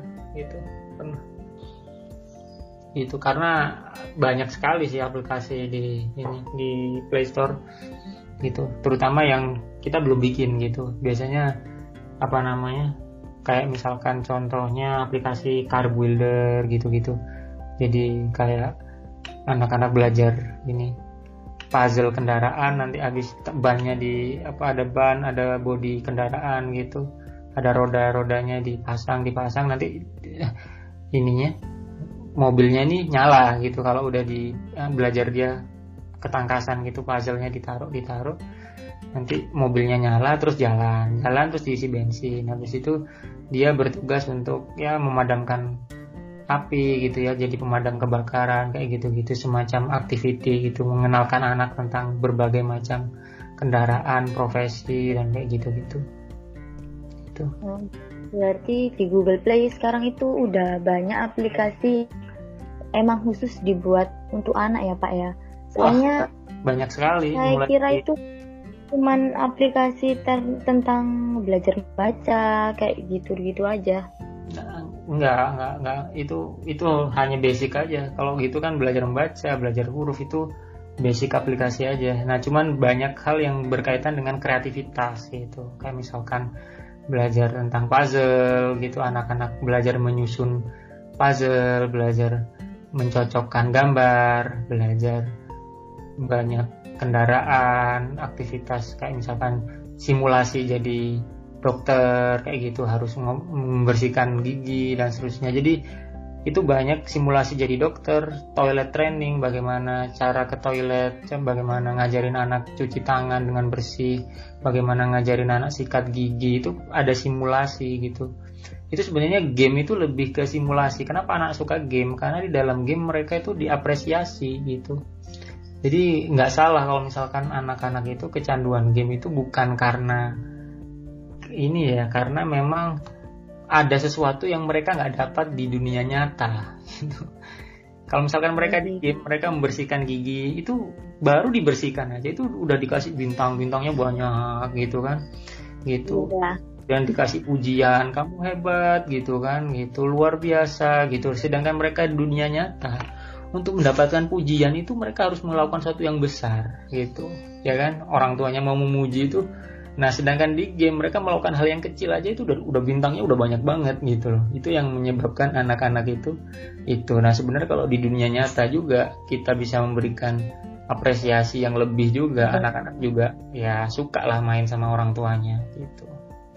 itu karena banyak sekali sih aplikasi di Play Store gitu, terutama yang kita belum bikin gitu. Biasanya kayak misalkan contohnya aplikasi Car Builder gitu. Jadi kayak anak-anak belajar ini puzzle kendaraan, nanti habis bannya ada ban, ada bodi kendaraan gitu, ada roda-rodanya dipasang nanti ininya mobilnya ini nyala gitu kalau udah belajar dia ketangkasan gitu, puzzle-nya ditaruh nanti mobilnya nyala terus jalan terus diisi bensin. Habis itu dia bertugas untuk ya memadamkan api gitu ya, jadi pemadam kebakaran kayak gitu semacam activity gitu, mengenalkan anak tentang berbagai macam kendaraan, profesi dan kayak gitu itu. Berarti di Google Play sekarang itu udah banyak aplikasi emang khusus dibuat untuk anak ya Pak ya. Soalnya banyak sekali. Saya kira itu cuman aplikasi tentang belajar baca kayak gitu aja. Enggak, itu hanya basic aja. Kalau gitu kan belajar membaca, belajar huruf itu basic aplikasi aja. Nah, cuman banyak hal yang berkaitan dengan kreativitas gitu. Kayak misalkan belajar tentang puzzle gitu, anak-anak belajar menyusun puzzle, belajar mencocokkan gambar, belajar banyak kendaraan, aktivitas kayak misalkan simulasi jadi dokter kayak gitu, harus membersihkan gigi dan seterusnya. Jadi itu banyak simulasi jadi dokter, toilet training, bagaimana cara ke toilet, bagaimana ngajarin anak cuci tangan dengan bersih, bagaimana ngajarin anak sikat gigi, itu ada simulasi gitu. Itu sebenarnya game itu lebih ke simulasi. Kenapa anak suka game? Karena di dalam game mereka itu diapresiasi gitu. Jadi nggak salah kalau misalkan anak-anak itu kecanduan game itu bukan karena ini ya, karena memang ada sesuatu yang mereka nggak dapat di dunia nyata gitu. Kalau misalkan mereka di game, mereka membersihkan gigi, itu baru dibersihkan aja itu udah dikasih bintangnya banyak gitu kan, gitu. Dan dikasih pujian, kamu hebat gitu kan, gitu, luar biasa gitu. Sedangkan mereka di dunia nyata untuk mendapatkan pujian itu mereka harus melakukan sesuatu yang besar gitu, ya kan? Orang tuanya mau memuji itu. Nah, sedangkan di game mereka melakukan hal yang kecil aja itu udah bintangnya udah banyak banget gitu loh. Itu yang menyebabkan anak-anak itu. Nah, sebenarnya kalau di dunia nyata juga kita bisa memberikan apresiasi yang lebih juga, anak-anak juga ya suka lah main sama orang tuanya gitu.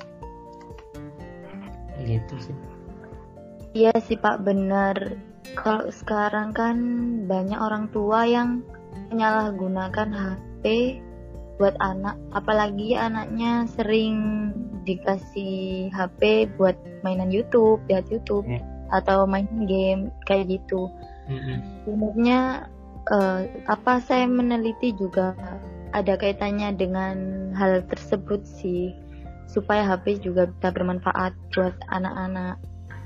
Gitu sih. Iya sih Pak, benar. Kalau sekarang kan banyak orang tua yang menyalahgunakan HP buat anak, apalagi anaknya sering dikasih HP buat mainan YouTube, lihat YouTube, atau main game kayak gitu. Sebenarnya saya meneliti juga ada kaitannya dengan hal tersebut sih, supaya HP juga bisa bermanfaat buat anak-anak.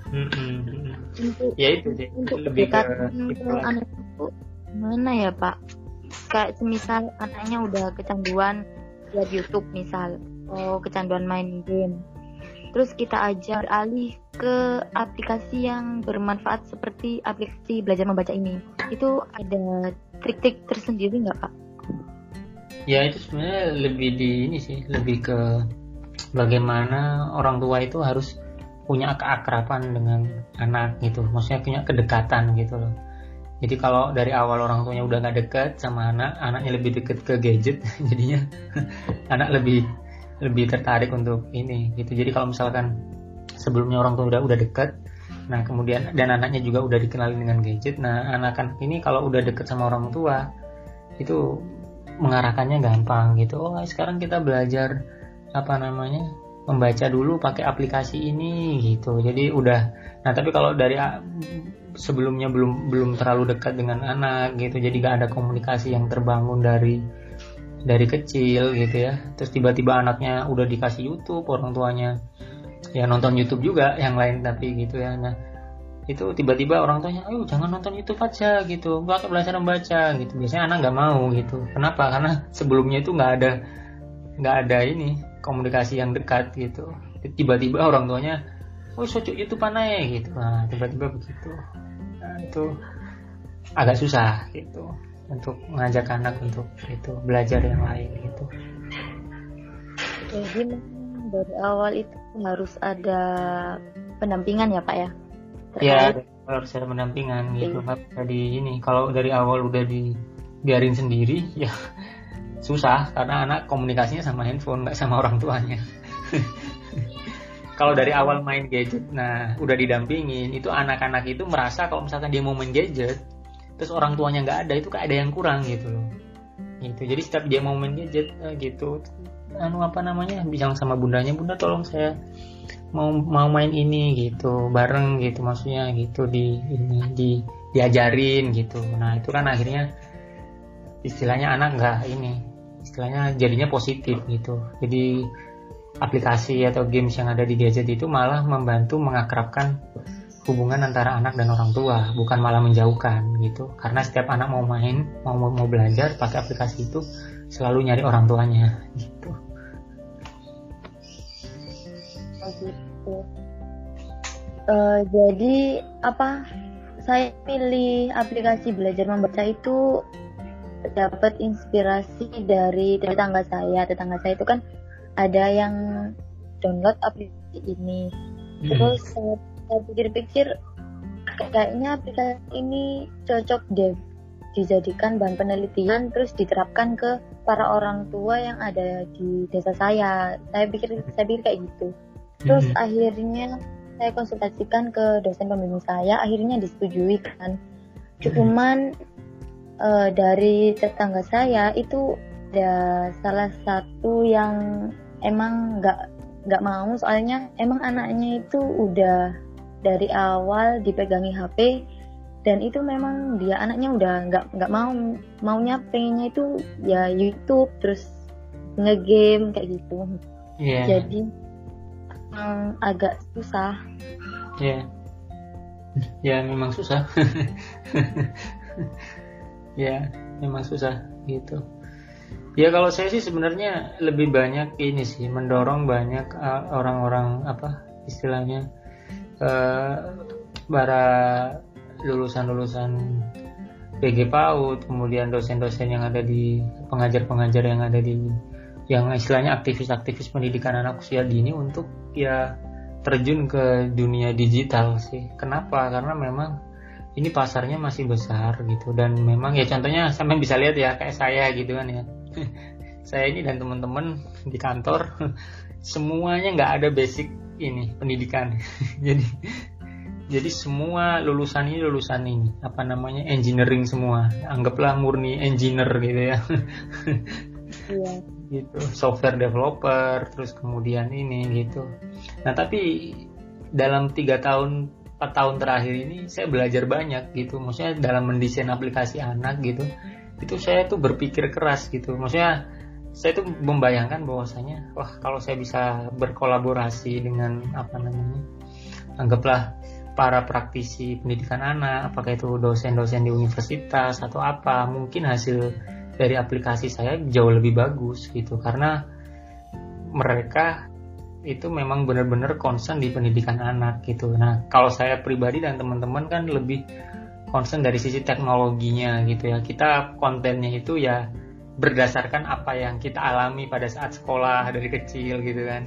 Ya itu sih. Untuk dekatkan ke anak itu gimana ya Pak? Kayak semisal anaknya udah kecanduan lihat YouTube misal, kecanduan main game, terus kita ajar alih ke aplikasi yang bermanfaat seperti aplikasi belajar membaca ini, itu ada trik-trik tersendiri nggak Pak? Ya itu sebenarnya lebih ke bagaimana orang tua itu harus punya keakraban dengan anak gitu, maksudnya punya kedekatan gitu loh. Jadi kalau dari awal orang tuanya udah nggak deket sama anaknya lebih deket ke gadget, jadinya anak lebih tertarik untuk ini gitu. Jadi kalau misalkan sebelumnya orang tua udah deket, nah kemudian dan anaknya juga udah dikenali dengan gadget, nah anak-anak ini kalau udah deket sama orang tua itu mengarahkannya gampang gitu. Oh sekarang kita belajar membaca dulu pakai aplikasi ini gitu. Jadi udah. Nah tapi kalau dari sebelumnya belum terlalu dekat dengan anak gitu, jadi gak ada komunikasi yang terbangun dari kecil gitu ya. Terus tiba-tiba anaknya udah dikasih YouTube, orang tuanya ya nonton YouTube juga yang lain tapi gitu ya. Nah itu tiba-tiba orang tuanya, ayo jangan nonton YouTube aja gitu, belajar membaca gitu. Biasanya anak nggak mau gitu. Kenapa? Karena sebelumnya itu nggak ada ini komunikasi yang dekat gitu. Tiba-tiba orang tuanya, oh sojok YouTube aneh gitu. Nah tiba-tiba begitu. Nah itu agak susah gitu untuk mengajak anak untuk itu belajar yang lain gitu. Jadi dari awal itu harus ada pendampingan ya Pak ya? Ya harus ada pendampingan gitu. Jadi ini kalau dari awal udah dibiarin sendiri ya susah karena anak komunikasinya sama handphone nggak sama orang tuanya. Kalau dari awal main gadget, nah udah didampingin, itu anak-anak itu merasa kalau misalkan dia mau main gadget, terus orang tuanya nggak ada, itu kayak ada yang kurang gitu loh. Gitu. Jadi setiap dia mau main gadget gitu, bilang sama bundanya, bunda tolong saya mau main ini gitu, bareng gitu, maksudnya gitu diajarin gitu. Nah itu kan akhirnya istilahnya anak istilahnya jadinya positif gitu. Jadi aplikasi atau games yang ada di gadget itu malah membantu mengakrabkan hubungan antara anak dan orang tua, bukan malah menjauhkan gitu. Karena setiap anak mau main, mau belajar pakai aplikasi itu selalu nyari orang tuanya gitu. Gitu. Jadi saya pilih aplikasi belajar membaca itu dapat inspirasi dari tetangga saya. Tetangga saya itu kan ada yang download aplikasi ini. Terus saya pikir-pikir kayaknya aplikasi ini cocok deh dijadikan bahan penelitian terus diterapkan ke para orang tua yang ada di desa saya. Saya pikir kayak gitu. Terus akhirnya saya konsultasikan ke dosen pembimbing saya, akhirnya disetujui kan. Cuman dari tetangga saya itu ada salah satu yang emang nggak mau, soalnya emang anaknya itu udah dari awal dipegangi HP dan itu memang anaknya udah nggak maunya pengennya itu ya YouTube terus ngegame kayak gitu. Jadi agak susah. Ya memang susah. Ya memang susah gitu. Ya kalau saya sih sebenarnya lebih banyak ini sih mendorong banyak orang-orang istilahnya para lulusan PG PAUD, kemudian dosen-dosen yang ada di pengajar-pengajar yang ada di yang istilahnya aktivis-aktivis pendidikan anak usia dini untuk ya terjun ke dunia digital sih. Kenapa? Karena memang ini pasarnya masih besar gitu dan memang ya contohnya sampai bisa lihat ya kayak saya gitu kan ya. Saya ini dan teman-teman di kantor semuanya nggak ada basic ini pendidikan. jadi semua lulusan ini engineering semua, anggaplah murni engineer gitu ya. Iya. Gitu, software developer, terus kemudian ini gitu. Nah tapi dalam 4 tahun terakhir ini saya belajar banyak gitu, maksudnya dalam mendesain aplikasi anak gitu. Itu saya tuh berpikir keras gitu, maksudnya saya tuh membayangkan bahwasanya kalau saya bisa berkolaborasi dengan anggaplah para praktisi pendidikan anak, apakah itu dosen-dosen di universitas atau apa, mungkin hasil dari aplikasi saya jauh lebih bagus gitu, karena mereka itu memang benar-benar concern di pendidikan anak gitu. Nah kalau saya pribadi dan teman-teman kan lebih concern dari sisi teknologinya gitu ya. Kita kontennya itu ya berdasarkan apa yang kita alami pada saat sekolah dari kecil gitu kan.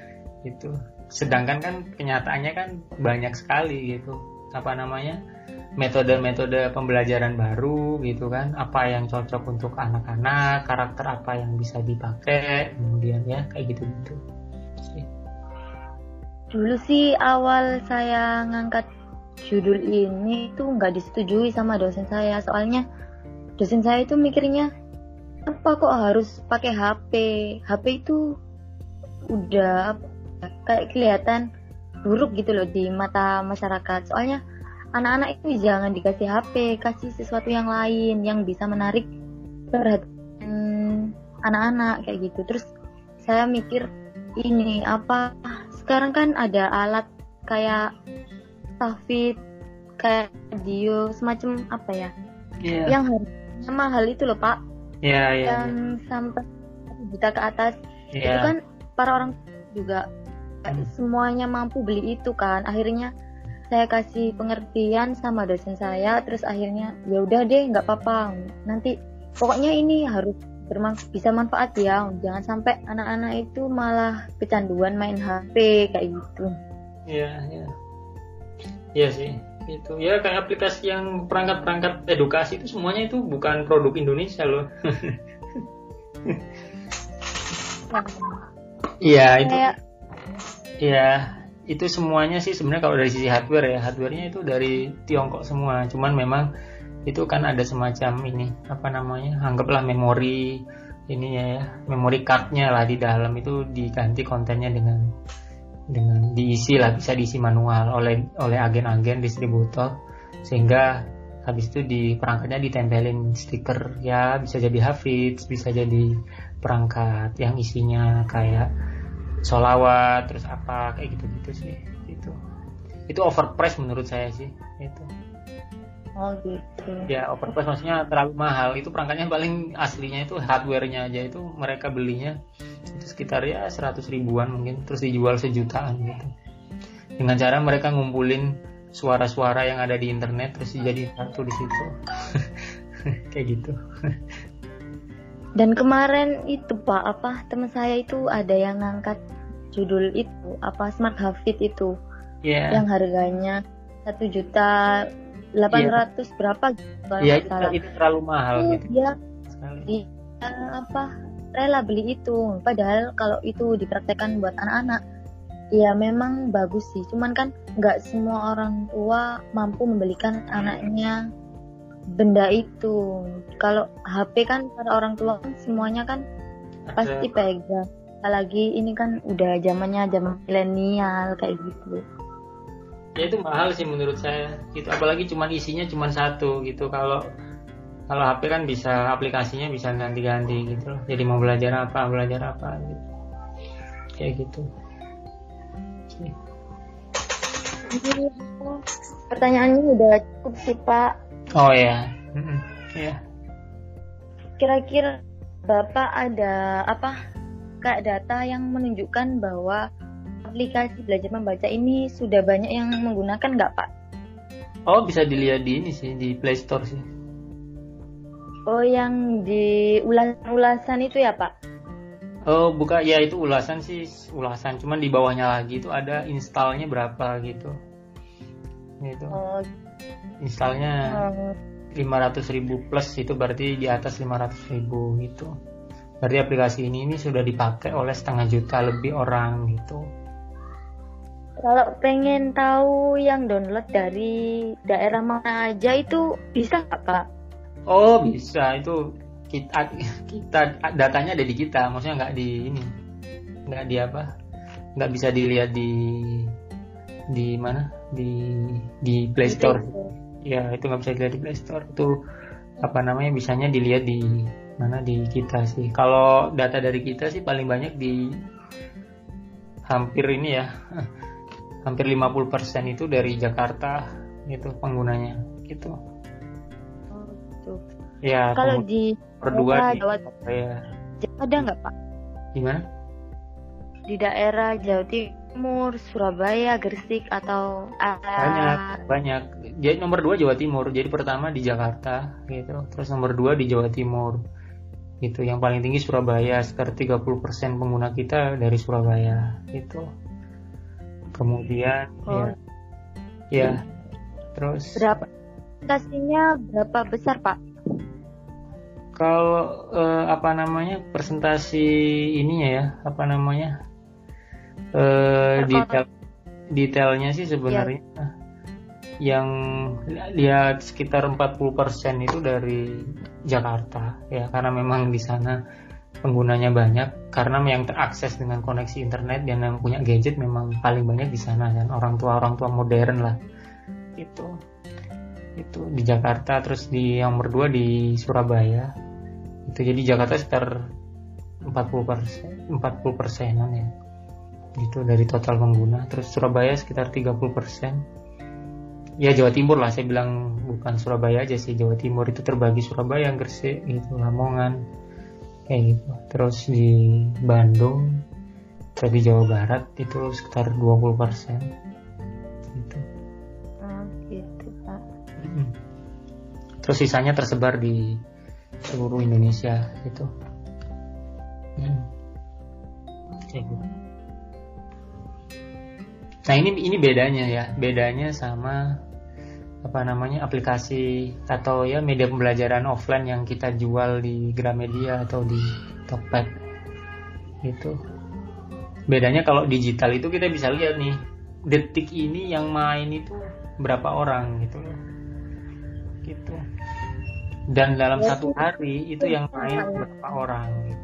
Gitu. Sedangkan kan kenyataannya kan banyak sekali gitu metode-metode pembelajaran baru gitu kan, apa yang cocok untuk anak-anak, karakter apa yang bisa dipakai, kemudian ya kayak gitu-gitu. Dulu sih awal saya ngangkat judul ini tuh nggak disetujui sama dosen saya, soalnya dosen saya itu mikirnya apa kok harus pakai HP. HP itu udah kayak kelihatan buruk gitu loh di mata masyarakat. Soalnya anak-anak itu jangan dikasih HP, kasih sesuatu yang lain yang bisa menarik perhatian anak-anak kayak gitu. Terus saya mikir ini apa, sekarang kan ada alat kayak tahfidz, kayak video semacam apa ya, yang harganya mahal itu loh Pak, yang sampai 1 juta ke atas. Itu kan para orang juga semuanya mampu beli itu kan. Akhirnya saya kasih pengertian sama dosen saya, terus akhirnya ya udah deh nggak apa-apa, nanti pokoknya ini harus bisa manfaat ya, jangan sampai anak-anak itu malah kecanduan main HP kayak gitu. Iya sih, itu ya kayak aplikasi yang perangkat-perangkat edukasi itu semuanya itu bukan produk Indonesia loh. Iya itu. Iya, itu semuanya sih sebenarnya kalau dari sisi hardware ya, hardwarenya itu dari Tiongkok semua. Cuman memang itu kan ada semacam ini, apa namanya, anggaplah memori ininya ya, memori cardnya lah di dalam itu diganti kontennya dengan diisi lah, bisa diisi manual oleh agen-agen distributor, sehingga habis itu di perangkatnya ditempelin stiker ya, bisa jadi hafidz, bisa jadi perangkat yang isinya kayak sholawat, terus apa kayak gitu-gitu sih. Itu overpriced menurut saya sih itu. Oh gitu. Ya overpriced maksudnya terlalu mahal. Itu perangkatnya paling aslinya itu hardware-nya aja itu mereka belinya itu sekitar ya 100 ribuan mungkin, terus dijual sejutaan gitu. Dengan cara mereka ngumpulin suara-suara yang ada di internet terus jadi satu di situ. Kayak gitu. Dan kemarin itu Pak, teman saya itu ada yang ngangkat judul itu Smart Hafid itu, yang harganya 1.800.000 berapa gitu. Itu terlalu mahal gitu. Dia rela beli itu, padahal kalau itu dipraktekkan buat anak-anak ya memang bagus sih, cuman kan nggak semua orang tua mampu membelikan anaknya benda itu. Kalau HP kan para orang tua kan semuanya kan pasti pegang, apalagi ini kan udah zaman milenial kayak gitu. Ya itu mahal sih menurut saya gitu, apalagi isinya cuma satu gitu. Kalau HP kan bisa aplikasinya bisa ganti-ganti gitu loh, jadi mau belajar apa gitu, kayak gitu. Pertanyaannya udah cukup sih Pak. Oh ya. Kira-kira Bapak ada kayak data yang menunjukkan bahwa aplikasi belajar membaca ini sudah banyak yang menggunakan nggak Pak? Oh bisa dilihat di ini sih, di Play Store sih. Oh yang di ulasan itu ya Pak? Oh bukan, ya itu ulasan, cuman di bawahnya lagi itu ada installnya berapa gitu. Gitu. Installnya 500.000 plus, itu berarti di atas 500.000 gitu. Berarti aplikasi ini sudah dipakai oleh 500.000 lebih orang gitu. Kalau pengen tahu yang download dari daerah mana aja itu bisa nggak Pak? Oh bisa, itu kita datanya ada di kita, maksudnya nggak bisa dilihat di mana, di Play Store. Ya itu nggak bisa dilihat di Play Store, itu bisanya dilihat di mana, di kita sih. Kalau data dari kita sih paling banyak di hampir 50% itu dari Jakarta itu penggunanya gitu. Ya, kalau di berdua Jawa ada nggak Pak? Gimana? Di daerah Jawa Timur, Surabaya, Gresik atau banyak. Jadi nomor 2 Jawa Timur. Jadi pertama di Jakarta gitu. Terus nomor 2 di Jawa Timur. Gitu. Yang paling tinggi Surabaya, sekitar 30% pengguna kita dari Surabaya gitu. Kemudian ya. Terus berapa persentasinya berapa besar, Pak? Kalau presentasi ininya ya, detailnya sih sebenarnya yang lihat sekitar 40% itu dari Jakarta ya, karena memang di sana penggunanya banyak, karena yang terakses dengan koneksi internet dan yang punya gadget memang paling banyak di sana, dan orang tua modern lah itu di Jakarta. Terus di yang nomor 2 di Surabaya itu, jadi Jakarta sekitar 40%an ya itu dari total pengguna. Terus Surabaya sekitar 30%. Ya Jawa Timur lah, saya bilang bukan Surabaya aja sih, Jawa Timur itu terbagi Surabaya, Gresik gitu, Lamongan kayak gitu. Terus di Bandung, terus di Jawa Barat itu sekitar 20% gitu. Gitu Pak. Terus sisanya tersebar di seluruh Indonesia gitu. Kayak gitu. Nah ini bedanya sama aplikasi atau ya media pembelajaran offline yang kita jual di Gramedia atau di Tokped gitu. Bedanya kalau digital itu kita bisa lihat nih, detik ini yang main itu berapa orang gitu. Dan dalam satu hari itu yang main berapa orang gitu.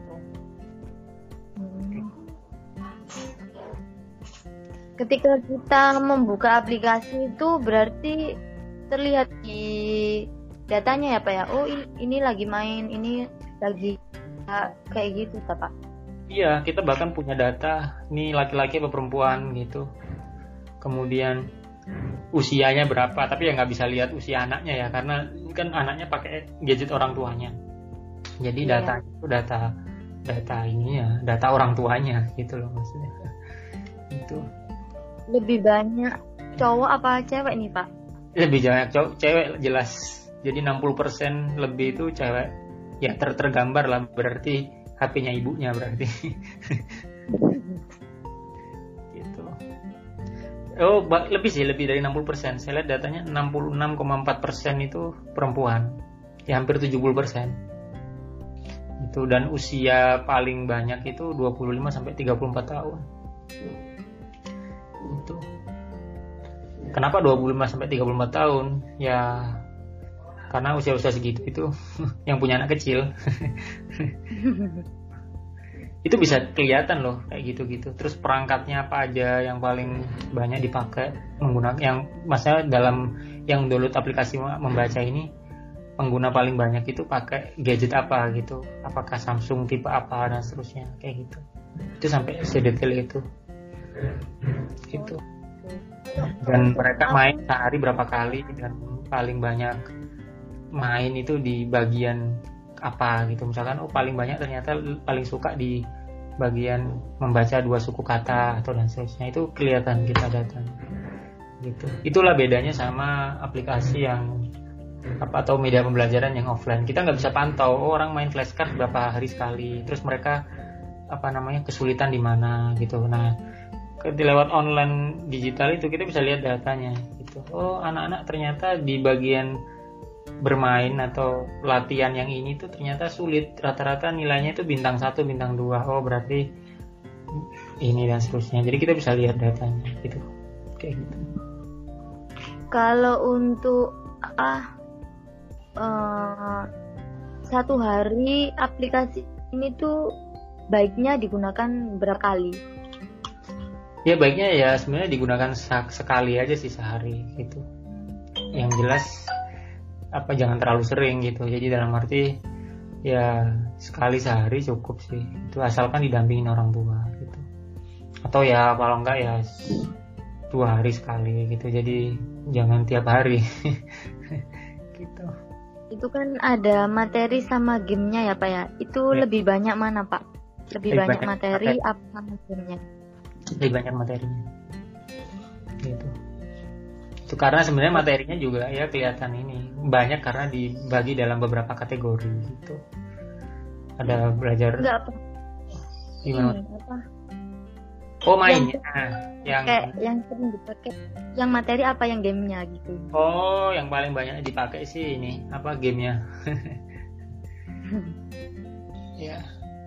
Ketika kita membuka aplikasi itu berarti terlihat di datanya ya Pak ya. Oh ini lagi main, ini lagi kayak gitu Pak. Iya, kita bahkan punya data ini laki-laki atau perempuan gitu. Kemudian usianya berapa, tapi ya nggak bisa lihat usia anaknya ya, karena kan anaknya pakai gadget orang tuanya. Jadi data itu data ininya, data orang tuanya gitu loh maksudnya. Itu. Lebih banyak cowok apa cewek nih Pak? Lebih banyak cewek jelas. Jadi 60% lebih itu cewek. Ya tergambar lah, berarti HP-nya ibunya berarti. Gitu. Oh, lebih dari 60%. Saya lihat datanya 66,4% itu perempuan. Ya hampir 70%. Itu, dan usia paling banyak itu 25 sampai 34 tahun. Itu. Kenapa 25 sampai 34 tahun? Ya karena usia-usia segitu itu yang punya anak kecil. Itu bisa kelihatan loh kayak gitu-gitu. Terus perangkatnya apa aja yang paling banyak dipakai menggunakan, yang masalah dalam yang download aplikasi membaca ini, pengguna paling banyak itu pakai gadget apa gitu. Apakah Samsung tipe apa dan seterusnya kayak gitu. Itu sampai sedetail itu. Gitu. Dan mereka main sehari berapa kali, dan paling banyak main itu di bagian apa gitu. Misalkan paling banyak ternyata paling suka di bagian membaca 2 suku kata atau dan seterusnya. Itu kelihatan kita datanya gitu. Itulah bedanya sama aplikasi yang atau media pembelajaran yang offline. Kita nggak bisa pantau orang main flashcard berapa hari sekali, terus mereka kesulitan di mana gitu. Nah lewat online digital itu kita bisa lihat datanya gitu. Oh anak-anak ternyata di bagian bermain atau latihan yang ini tuh ternyata sulit, rata-rata nilainya itu bintang 1, bintang 2. Oh berarti ini dan seterusnya. Jadi kita bisa lihat datanya gitu. Kayak gitu. Kalau untuk satu hari aplikasi ini tuh baiknya digunakan berapa kali? Ya baiknya ya sebenarnya digunakan sekali aja sih sehari gitu. Yang jelas jangan terlalu sering gitu. Jadi dalam arti ya sekali sehari cukup sih. Itu asalkan didampingin orang tua gitu. Atau ya kalau enggak ya 2 hari sekali gitu. Jadi jangan tiap hari. Gitu. Itu kan ada materi sama gamenya ya Pak ya. Itu lebih banyak mana Pak? Lebih banyak materi apa gamenya? Lebih banyak materinya gitu. Itu karena sebenarnya materinya juga ya kelihatan ini banyak karena dibagi dalam beberapa kategori gitu. Ada belajar gimana? Oh, mainnya yang kayak yang sering dipakai, yang materi apa yang gamenya gitu. oh, yang paling banyak dipakai sih ini apa gamenya. Ya,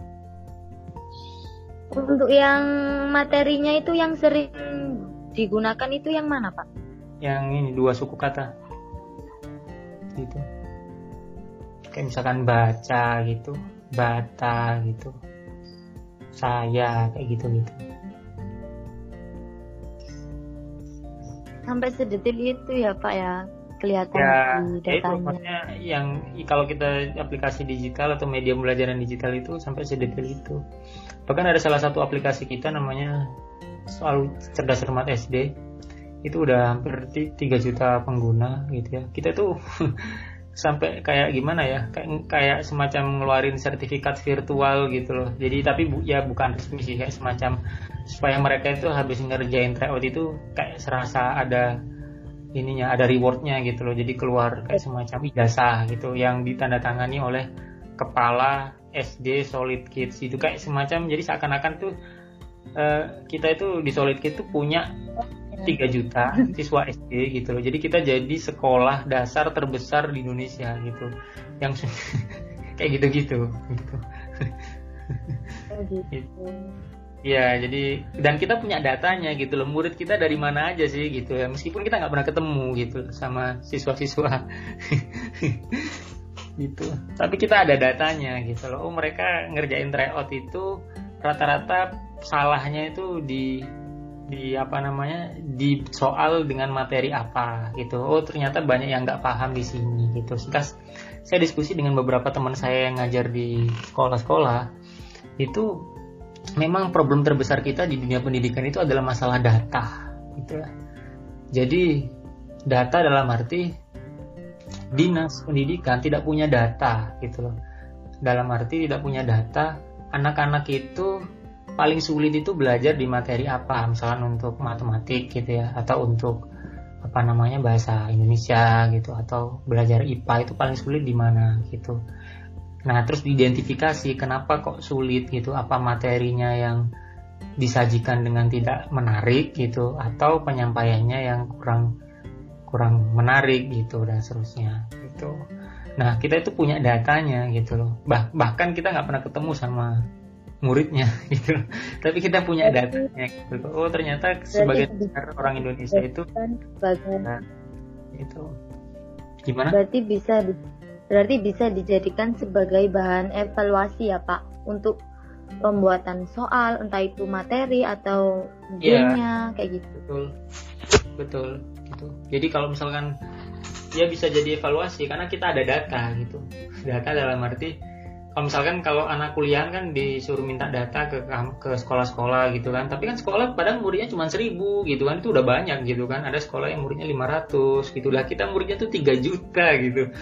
Untuk yang materinya itu yang sering digunakan itu yang mana, Pak? yang ini 2 suku kata gitu. Kayak misalkan baca gitu, bata gitu, saya kayak gitu-gitu. Sampai sedetil itu ya, Pak ya, kelihatan Ya, di ya itu datanya. maksudnya yang kalau kita aplikasi digital atau media pembelajaran digital itu sampai sedetail itu. Bahkan ada salah satu aplikasi kita namanya Selalu Cerdas Cermat SD. Itu udah hampir 3 juta pengguna gitu ya. Kita tuh sampai kayak gimana ya? Kayak semacam ngeluarin sertifikat virtual gitu loh. Jadi tapi ya bukan resmi sih, kayak semacam supaya mereka itu habis ngerjain tryout itu kayak serasa ada ininya, ada rewardnya gitu loh. Jadi keluar kayak semacam ijazah gitu yang ditandatangani oleh kepala SD Solid Kids. Itu kayak semacam, jadi seakan-akan tuh kita itu di Solid Kids tuh punya 3 juta siswa SD gitu loh. Jadi kita jadi sekolah dasar terbesar di Indonesia gitu. Yang kayak gitu-gitu gitu. Gitu. Ya, jadi dan kita punya datanya gitu loh. Murid kita dari mana aja sih gitu ya. Meskipun kita nggak pernah ketemu gitu sama siswa-siswa gitu. Tapi kita ada datanya gitu loh. Oh, mereka ngerjain tryout itu rata-rata salahnya itu di apa namanya, di soal dengan materi apa gitu. Oh, ternyata banyak yang nggak paham di sini gitu. Setelah saya diskusi dengan beberapa teman saya yang ngajar di sekolah-sekolah, itu memang problem terbesar kita di dunia pendidikan itu adalah masalah data gitu ya. Jadi data dalam arti dinas pendidikan tidak punya data gitu loh. Dalam arti tidak punya data, anak-anak itu paling sulit itu belajar di materi apa, misalkan untuk matematik gitu ya, atau untuk apa namanya bahasa Indonesia gitu, atau belajar IPA itu paling sulit di mana gitu. Nah, terus diidentifikasi kenapa kok sulit gitu, apa materinya yang disajikan dengan tidak menarik gitu, atau penyampaiannya yang kurang menarik gitu, dan seterusnya gitu. Nah, kita itu punya datanya gitu loh. Bahkan kita nggak pernah ketemu sama muridnya gitu, tapi kita punya datanya gitu. Oh, ternyata sebagian besar orang Indonesia itu nah, itu gimana? Berarti bisa dijadikan sebagai bahan evaluasi ya, Pak, untuk pembuatan soal, entah itu materi atau gamenya kayak gitu. Betul gitu. Jadi kalau misalkan ya bisa jadi evaluasi karena kita ada data gitu. Data dalam arti kalau misalkan kalau anak kuliah kan disuruh minta data ke sekolah-sekolah gitu kan, tapi kan sekolah padahal muridnya cuma 1.000 gitu kan, itu udah banyak gitu kan. Ada sekolah yang muridnya 500 gitu lah, kita muridnya tuh 3 juta gitu.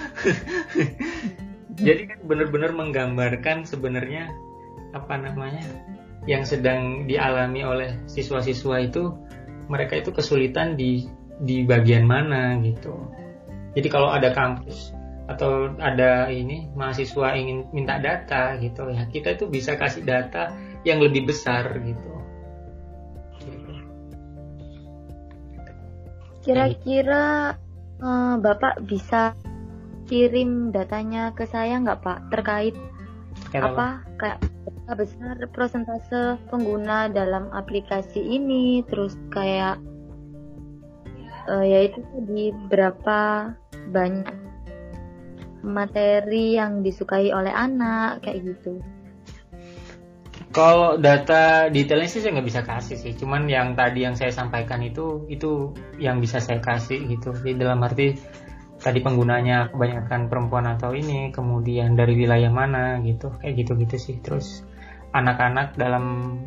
Jadi kan benar-benar menggambarkan sebenarnya apa namanya yang sedang dialami oleh siswa-siswa itu, mereka itu kesulitan di bagian mana gitu. Jadi kalau ada kampus atau ada ini mahasiswa ingin minta data gitu ya, kita itu bisa kasih data yang lebih besar gitu. Kira-kira Bapak bisa kirim datanya ke saya nggak, Pak, terkait kayak berapa besar persentase pengguna dalam aplikasi ini, terus kayak yaitu di berapa banyak materi yang disukai oleh anak kayak gitu. Kalau data detailnya sih saya nggak bisa kasih sih, cuman yang tadi yang saya sampaikan itu yang bisa saya kasih gitu. Jadi dalam arti tadi penggunanya kebanyakan perempuan atau ini, kemudian dari wilayah mana gitu, kayak gitu sih. Terus anak-anak dalam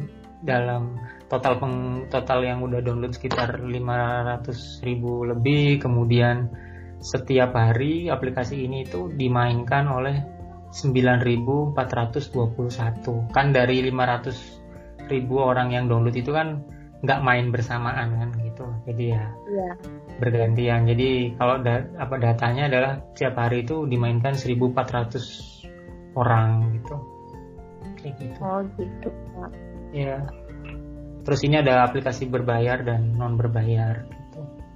total yang udah download sekitar 500.000 lebih, kemudian setiap hari aplikasi ini itu dimainkan oleh 9.421. Kan dari 500.000 orang yang download itu kan nggak main bersamaan kan gitu. Jadi ya bergantian. Jadi kalau datanya adalah setiap hari itu dimainkan 1.400 orang gitu. Kayak gitu. Oh gitu, Pak. Ya. Terus ini ada aplikasi berbayar dan non berbayar gitu.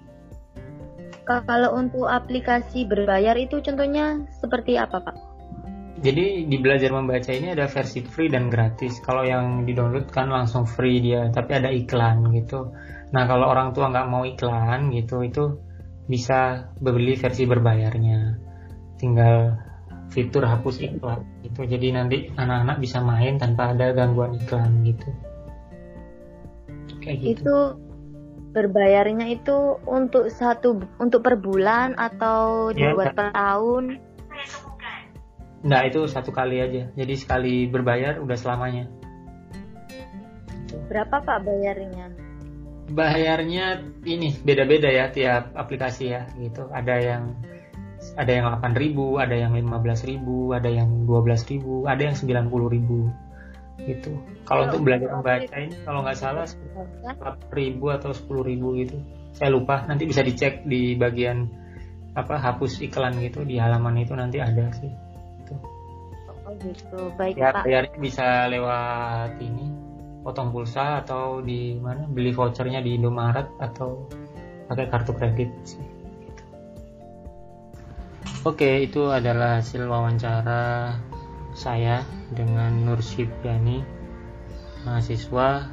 Kalau untuk aplikasi berbayar itu contohnya seperti apa, Pak? Jadi di belajar membaca ini ada versi free dan gratis. Kalau yang di-download kan langsung free dia, tapi ada iklan gitu. Nah kalau orang tua nggak mau iklan gitu, itu bisa beli versi berbayarnya. Tinggal fitur hapus iklan gitu. Jadi nanti anak-anak bisa main tanpa ada gangguan iklan gitu. Kayak gitu. Itu berbayarnya itu untuk per bulan atau dibuat per tahun? Nah itu satu kali aja. Jadi sekali berbayar udah selamanya. Berapa Pak bayarnya? Bayarnya ini beda-beda ya tiap aplikasi ya gitu. Ada yang 8.000, ada yang 15.000, ada yang 12.000, ada yang 90.000 gitu. Kalau untuk belajar membaca ini kalau nggak salah 4.000 atau 10.000 gitu. Saya lupa. Nanti bisa dicek di bagian hapus iklan gitu di halaman itu nanti ada sih. Gitu. Oh gitu. Baik ya, Pak. Bayarnya bisa lewat ini potong pulsa atau di mana beli vouchernya di Indomaret atau pakai kartu kredit sih. Gitu. Oke, itu adalah hasil wawancara saya dengan Nur Syibrani, mahasiswa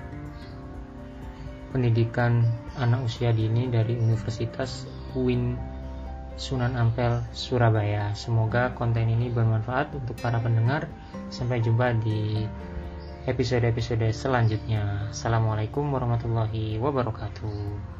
pendidikan anak usia dini dari Universitas UIN Sunan Ampel, Surabaya. Semoga konten ini bermanfaat untuk para pendengar. Sampai jumpa di episode-episode selanjutnya. Assalamualaikum warahmatullahi wabarakatuh.